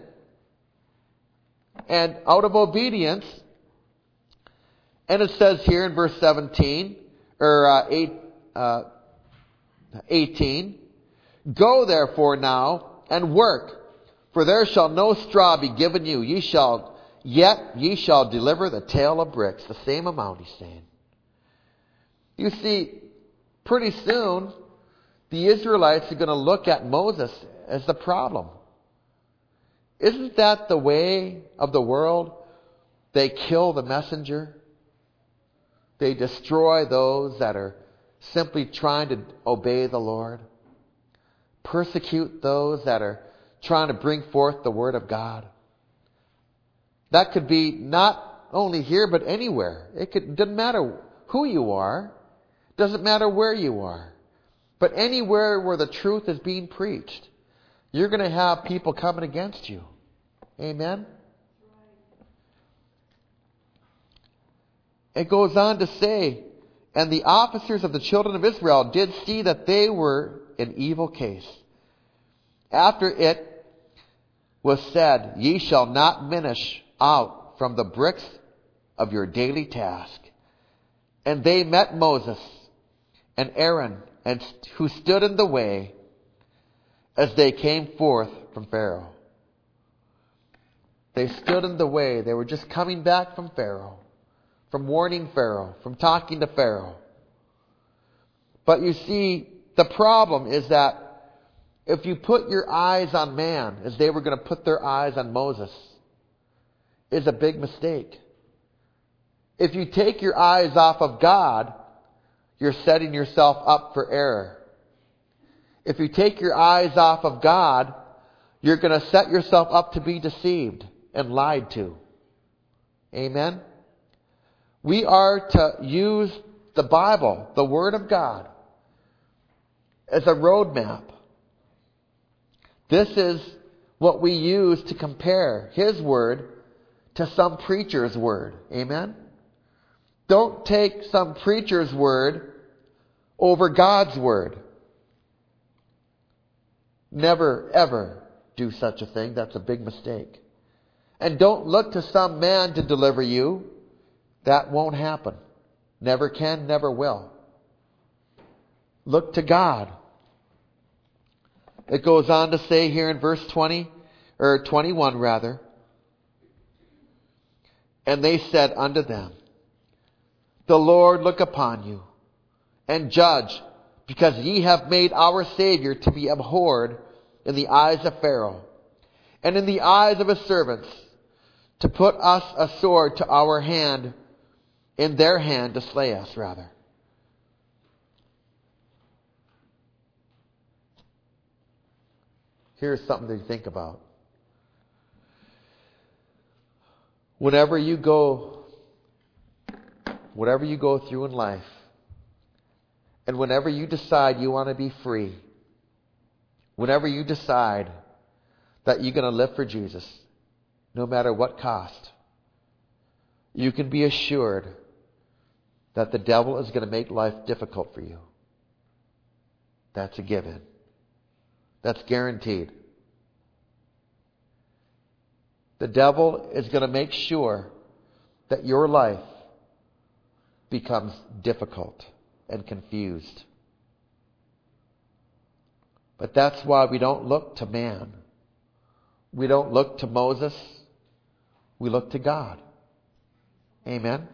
And out of obedience, and it says here in verse seventeen, or uh, eight, uh, eighteen, go therefore now and work, for there shall no straw be given you. Ye shall, yet ye shall deliver the tale of bricks. The same amount, he's saying. You see, pretty soon, the Israelites are going to look at Moses as the problem. Isn't that the way of the world? They kill the messenger. They destroy those that are simply trying to obey the Lord. Persecute those that are trying to bring forth the word of God. That could be not only here, but anywhere. It could, doesn't matter who you are. Doesn't matter where you are. But anywhere where the truth is being preached, you're going to have people coming against you. Amen? It goes on to say, and the officers of the children of Israel did see that they were in evil case. After it was said, ye shall not minish out from the bricks of your daily task. And they met Moses and Aaron, and who stood in the way as they came forth from Pharaoh. They stood in the way. They were just coming back from Pharaoh, from warning Pharaoh, from talking to Pharaoh. But you see, the problem is that if you put your eyes on man, as they were going to put their eyes on Moses, is a big mistake. If you take your eyes off of God, you're setting yourself up for error. If you take your eyes off of God, you're going to set yourself up to be deceived and lied to. Amen? We are to use the Bible, the Word of God, as a roadmap. This is what we use to compare His Word to some preacher's word. Amen? Don't take some preacher's word over God's Word. Never, ever do such a thing. That's a big mistake. And don't look to some man to deliver you. That won't happen. Never can, never will. Look to God. It goes on to say here in verse twenty, or twenty-one rather, and they said unto them, the Lord look upon you, and judge, because ye have made our Savior to be abhorred in the eyes of Pharaoh, and in the eyes of his servants, to put us a sword to our hand, in their hand to slay us, rather. Here's something to think about. Whenever you go, whatever you go through in life, and whenever you decide you want to be free, whenever you decide that you're going to live for Jesus, no matter what cost, you can be assured that the devil is going to make life difficult for you. That's a given. That's guaranteed. The devil is going to make sure that your life becomes difficult and confused. But that's why we don't look to man. We don't look to Moses. We look to God. Amen.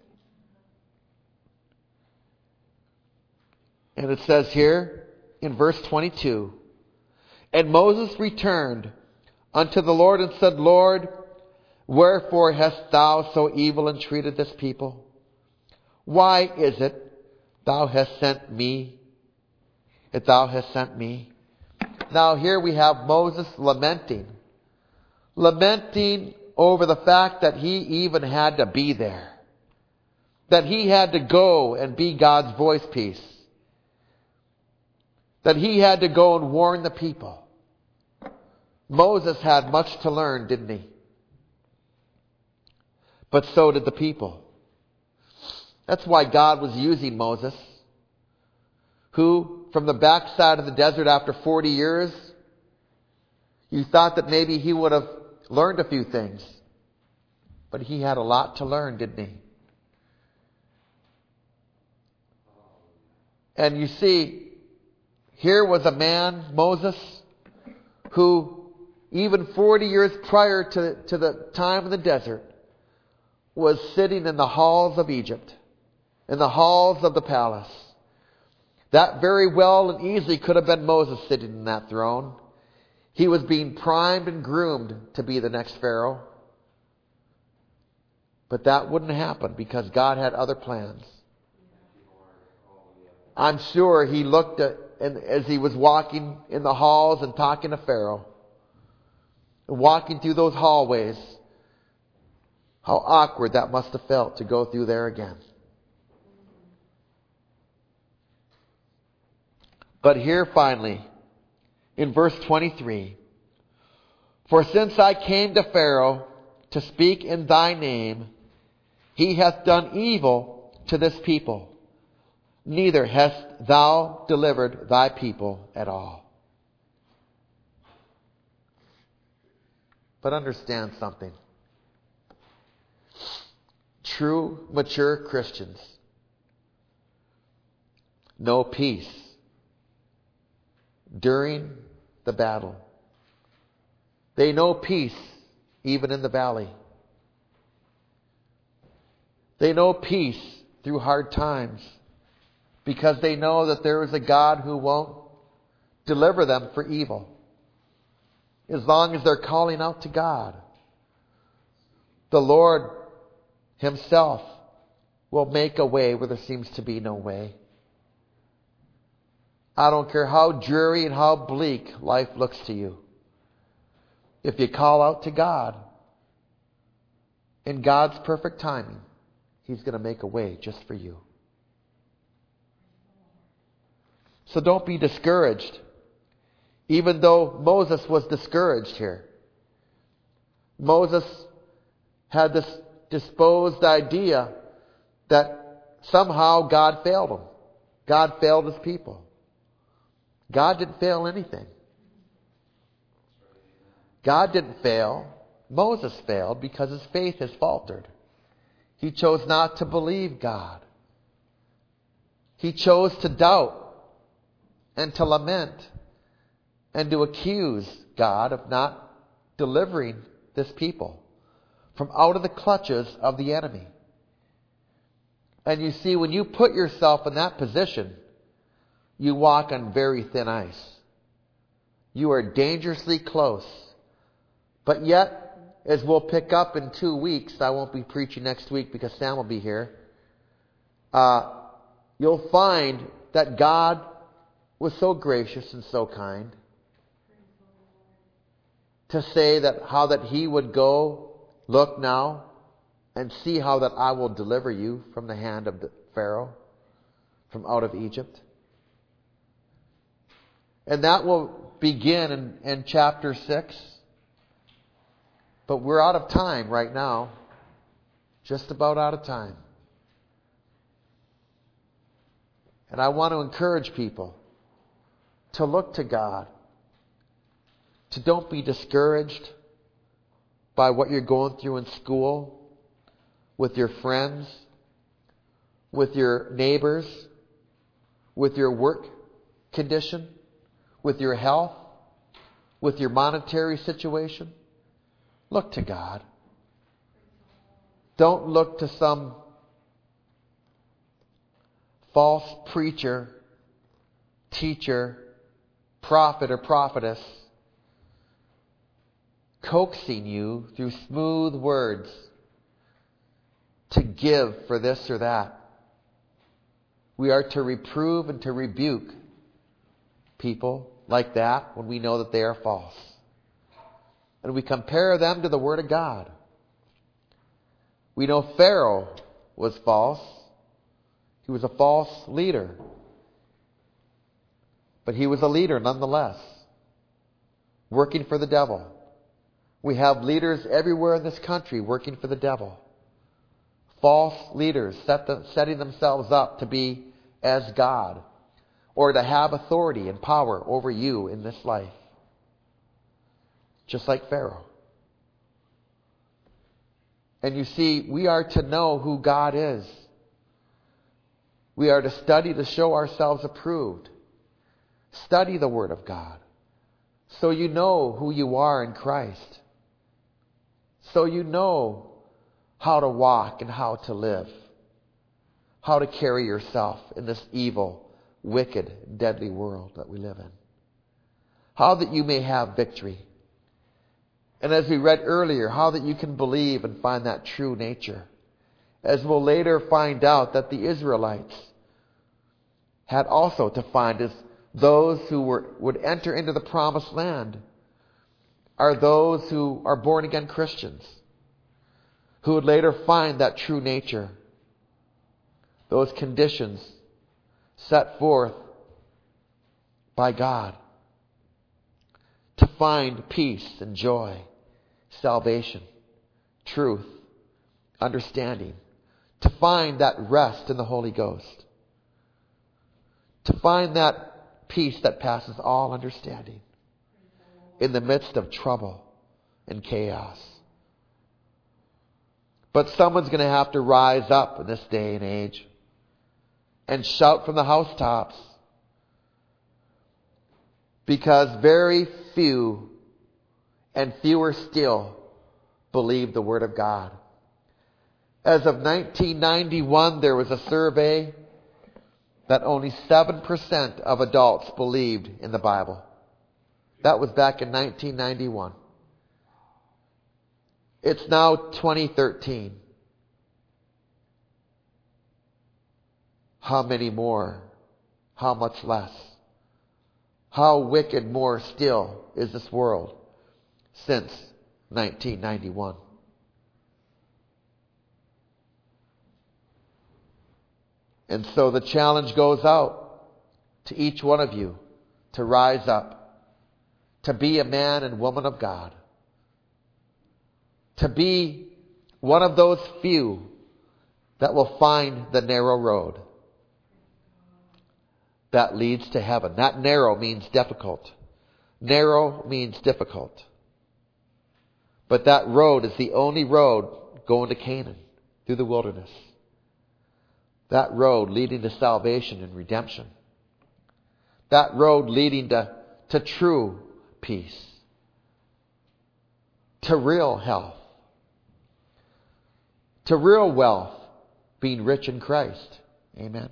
And it says here in verse twenty-two, and Moses returned unto the Lord and said, Lord, wherefore hast thou so evil entreated this people? Why is it thou hast sent me? If thou hast sent me. Now here we have Moses lamenting. Lamenting over the fact that he even had to be there. That he had to go and be God's voice piece. That he had to go and warn the people. Moses had much to learn, didn't he? But so did the people. That's why God was using Moses, who, from the backside of the desert after forty years, you thought that maybe he would have learned a few things. But he had a lot to learn, didn't he? And you see, here was a man, Moses, who even forty years prior to, to the time in the desert was sitting in the halls of Egypt, in the halls of the palace. That very well and easily could have been Moses sitting in that throne. He was being primed and groomed to be the next Pharaoh. But that wouldn't happen because God had other plans. I'm sure he looked at, and as he was walking in the halls and talking to Pharaoh, and walking through those hallways, how awkward that must have felt to go through there again. But here finally, in verse twenty-three, for since I came to Pharaoh to speak in thy name, he hath done evil to this people. Neither hast thou delivered thy people at all. But understand something. True, mature Christians know peace during the battle. They know peace even in the valley. They know peace through hard times because they know that there is a God who won't deliver them for evil. As long as they're calling out to God, the Lord Himself will make a way where there seems to be no way. I don't care how dreary and how bleak life looks to you. If you call out to God, in God's perfect timing, He's going to make a way just for you. So don't be discouraged. Even though Moses was discouraged here. Moses had this disposed idea that somehow God failed him. God failed His people. God didn't fail anything. God didn't fail. Moses failed because his faith has faltered. He chose not to believe God. He chose to doubt and to lament and to accuse God of not delivering this people from out of the clutches of the enemy. And you see, when you put yourself in that position, you walk on very thin ice. You are dangerously close. But yet, as we'll pick up in two weeks, I won't be preaching next week because Sam will be here. Uh, you'll find that God was so gracious and so kind to say that how that He would go, look now, and see how that I will deliver you from the hand of the Pharaoh, from out of Egypt. And that will begin in, in chapter six. But we're out of time right now. Just about out of time. And I want to encourage people to look to God. To don't be discouraged by what you're going through in school, with your friends, with your neighbors, with your work condition, with your health, with your monetary situation. Look to God. Don't look to some false preacher, teacher, prophet or prophetess coaxing you through smooth words to give for this or that. We are to reprove and to rebuke people like that when we know that they are false. And we compare them to the Word of God. We know Pharaoh was false. He was a false leader. But he was a leader nonetheless, working for the devil. We have leaders everywhere in this country working for the devil. False leaders set them, setting themselves up to be as God or to have authority and power over you in this life. Just like Pharaoh. And you see, we are to know who God is. We are to study to show ourselves approved. Study the Word of God. So you know who you are in Christ. So you know how to walk and how to live. How to carry yourself in this evil, wicked, deadly world that we live in. How that you may have victory. And as we read earlier, how that you can believe and find that true nature. As we'll later find out that the Israelites had also to find as those who were, would enter into the promised land are those who are born again Christians, who would later find that true nature, those conditions set forth by God to find peace and joy, salvation, truth, understanding, to find that rest in the Holy Ghost, to find that peace that passes all understanding in the midst of trouble and chaos. But someone's going to have to rise up in this day and age and shout from the housetops, because very few and fewer still believe the Word of God. As of nineteen ninety-one, there was a survey that only seven percent of adults believed in the Bible. That was back in nineteen ninety-one. It's now twenty thirteen. How many more? How much less How wicked more still is this world since nineteen ninety-one. And so the challenge goes out to each one of you to rise up, to be a man and woman of God, to be one of those few that will find the narrow road that leads to heaven. That narrow means difficult. Narrow means difficult. But that road is the only road going to Canaan through the wilderness. That road leading to salvation and redemption. That road leading to, to true peace. To real health. To real wealth. Being rich in Christ. Amen.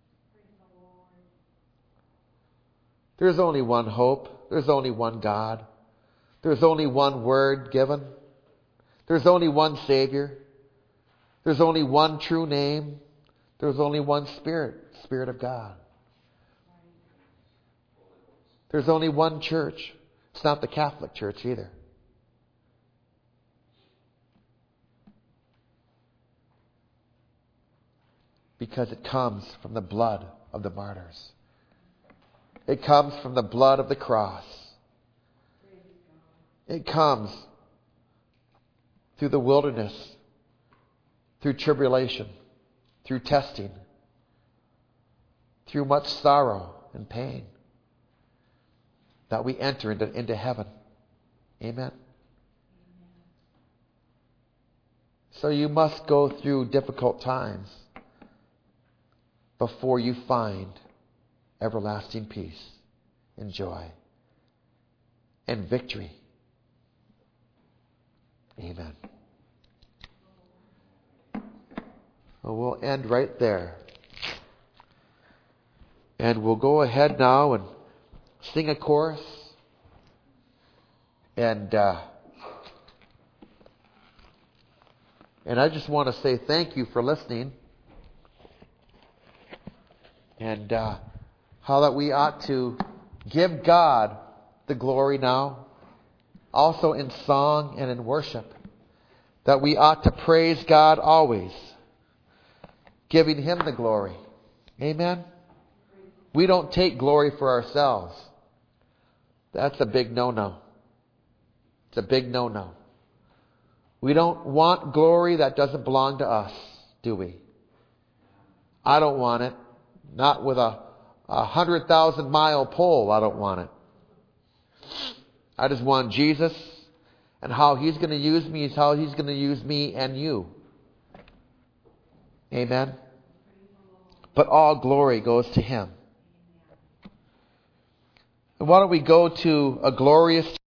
There's only one hope. There's only one God. There's only one word given. There's only one Savior. There's only one true name. There's only one Spirit, Spirit of God. There's only one church. It's not the Catholic Church either. Because it comes from the blood of the martyrs. It comes from the blood of the cross. It comes through the wilderness, through tribulation, through testing, through much sorrow and pain, that we enter into, into heaven. Amen. So you must go through difficult times before you find everlasting peace and joy and victory. Amen. Well, we'll end right there. And we'll go ahead now and sing a chorus. And uh, and I just want to say thank you for listening. And uh, how that we ought to give God the glory now. Also in song and in worship. That we ought to praise God always. Giving Him the glory. Amen? We don't take glory for ourselves. That's a big no-no. It's a big no-no. We don't want glory that doesn't belong to us, do we? I don't want it. Not with a, a hundred thousand mile pole, I don't want it. I just want Jesus and how He's going to use me is how He's going to use me and you. Amen. But all glory goes to Him. And why don't we go to a glorious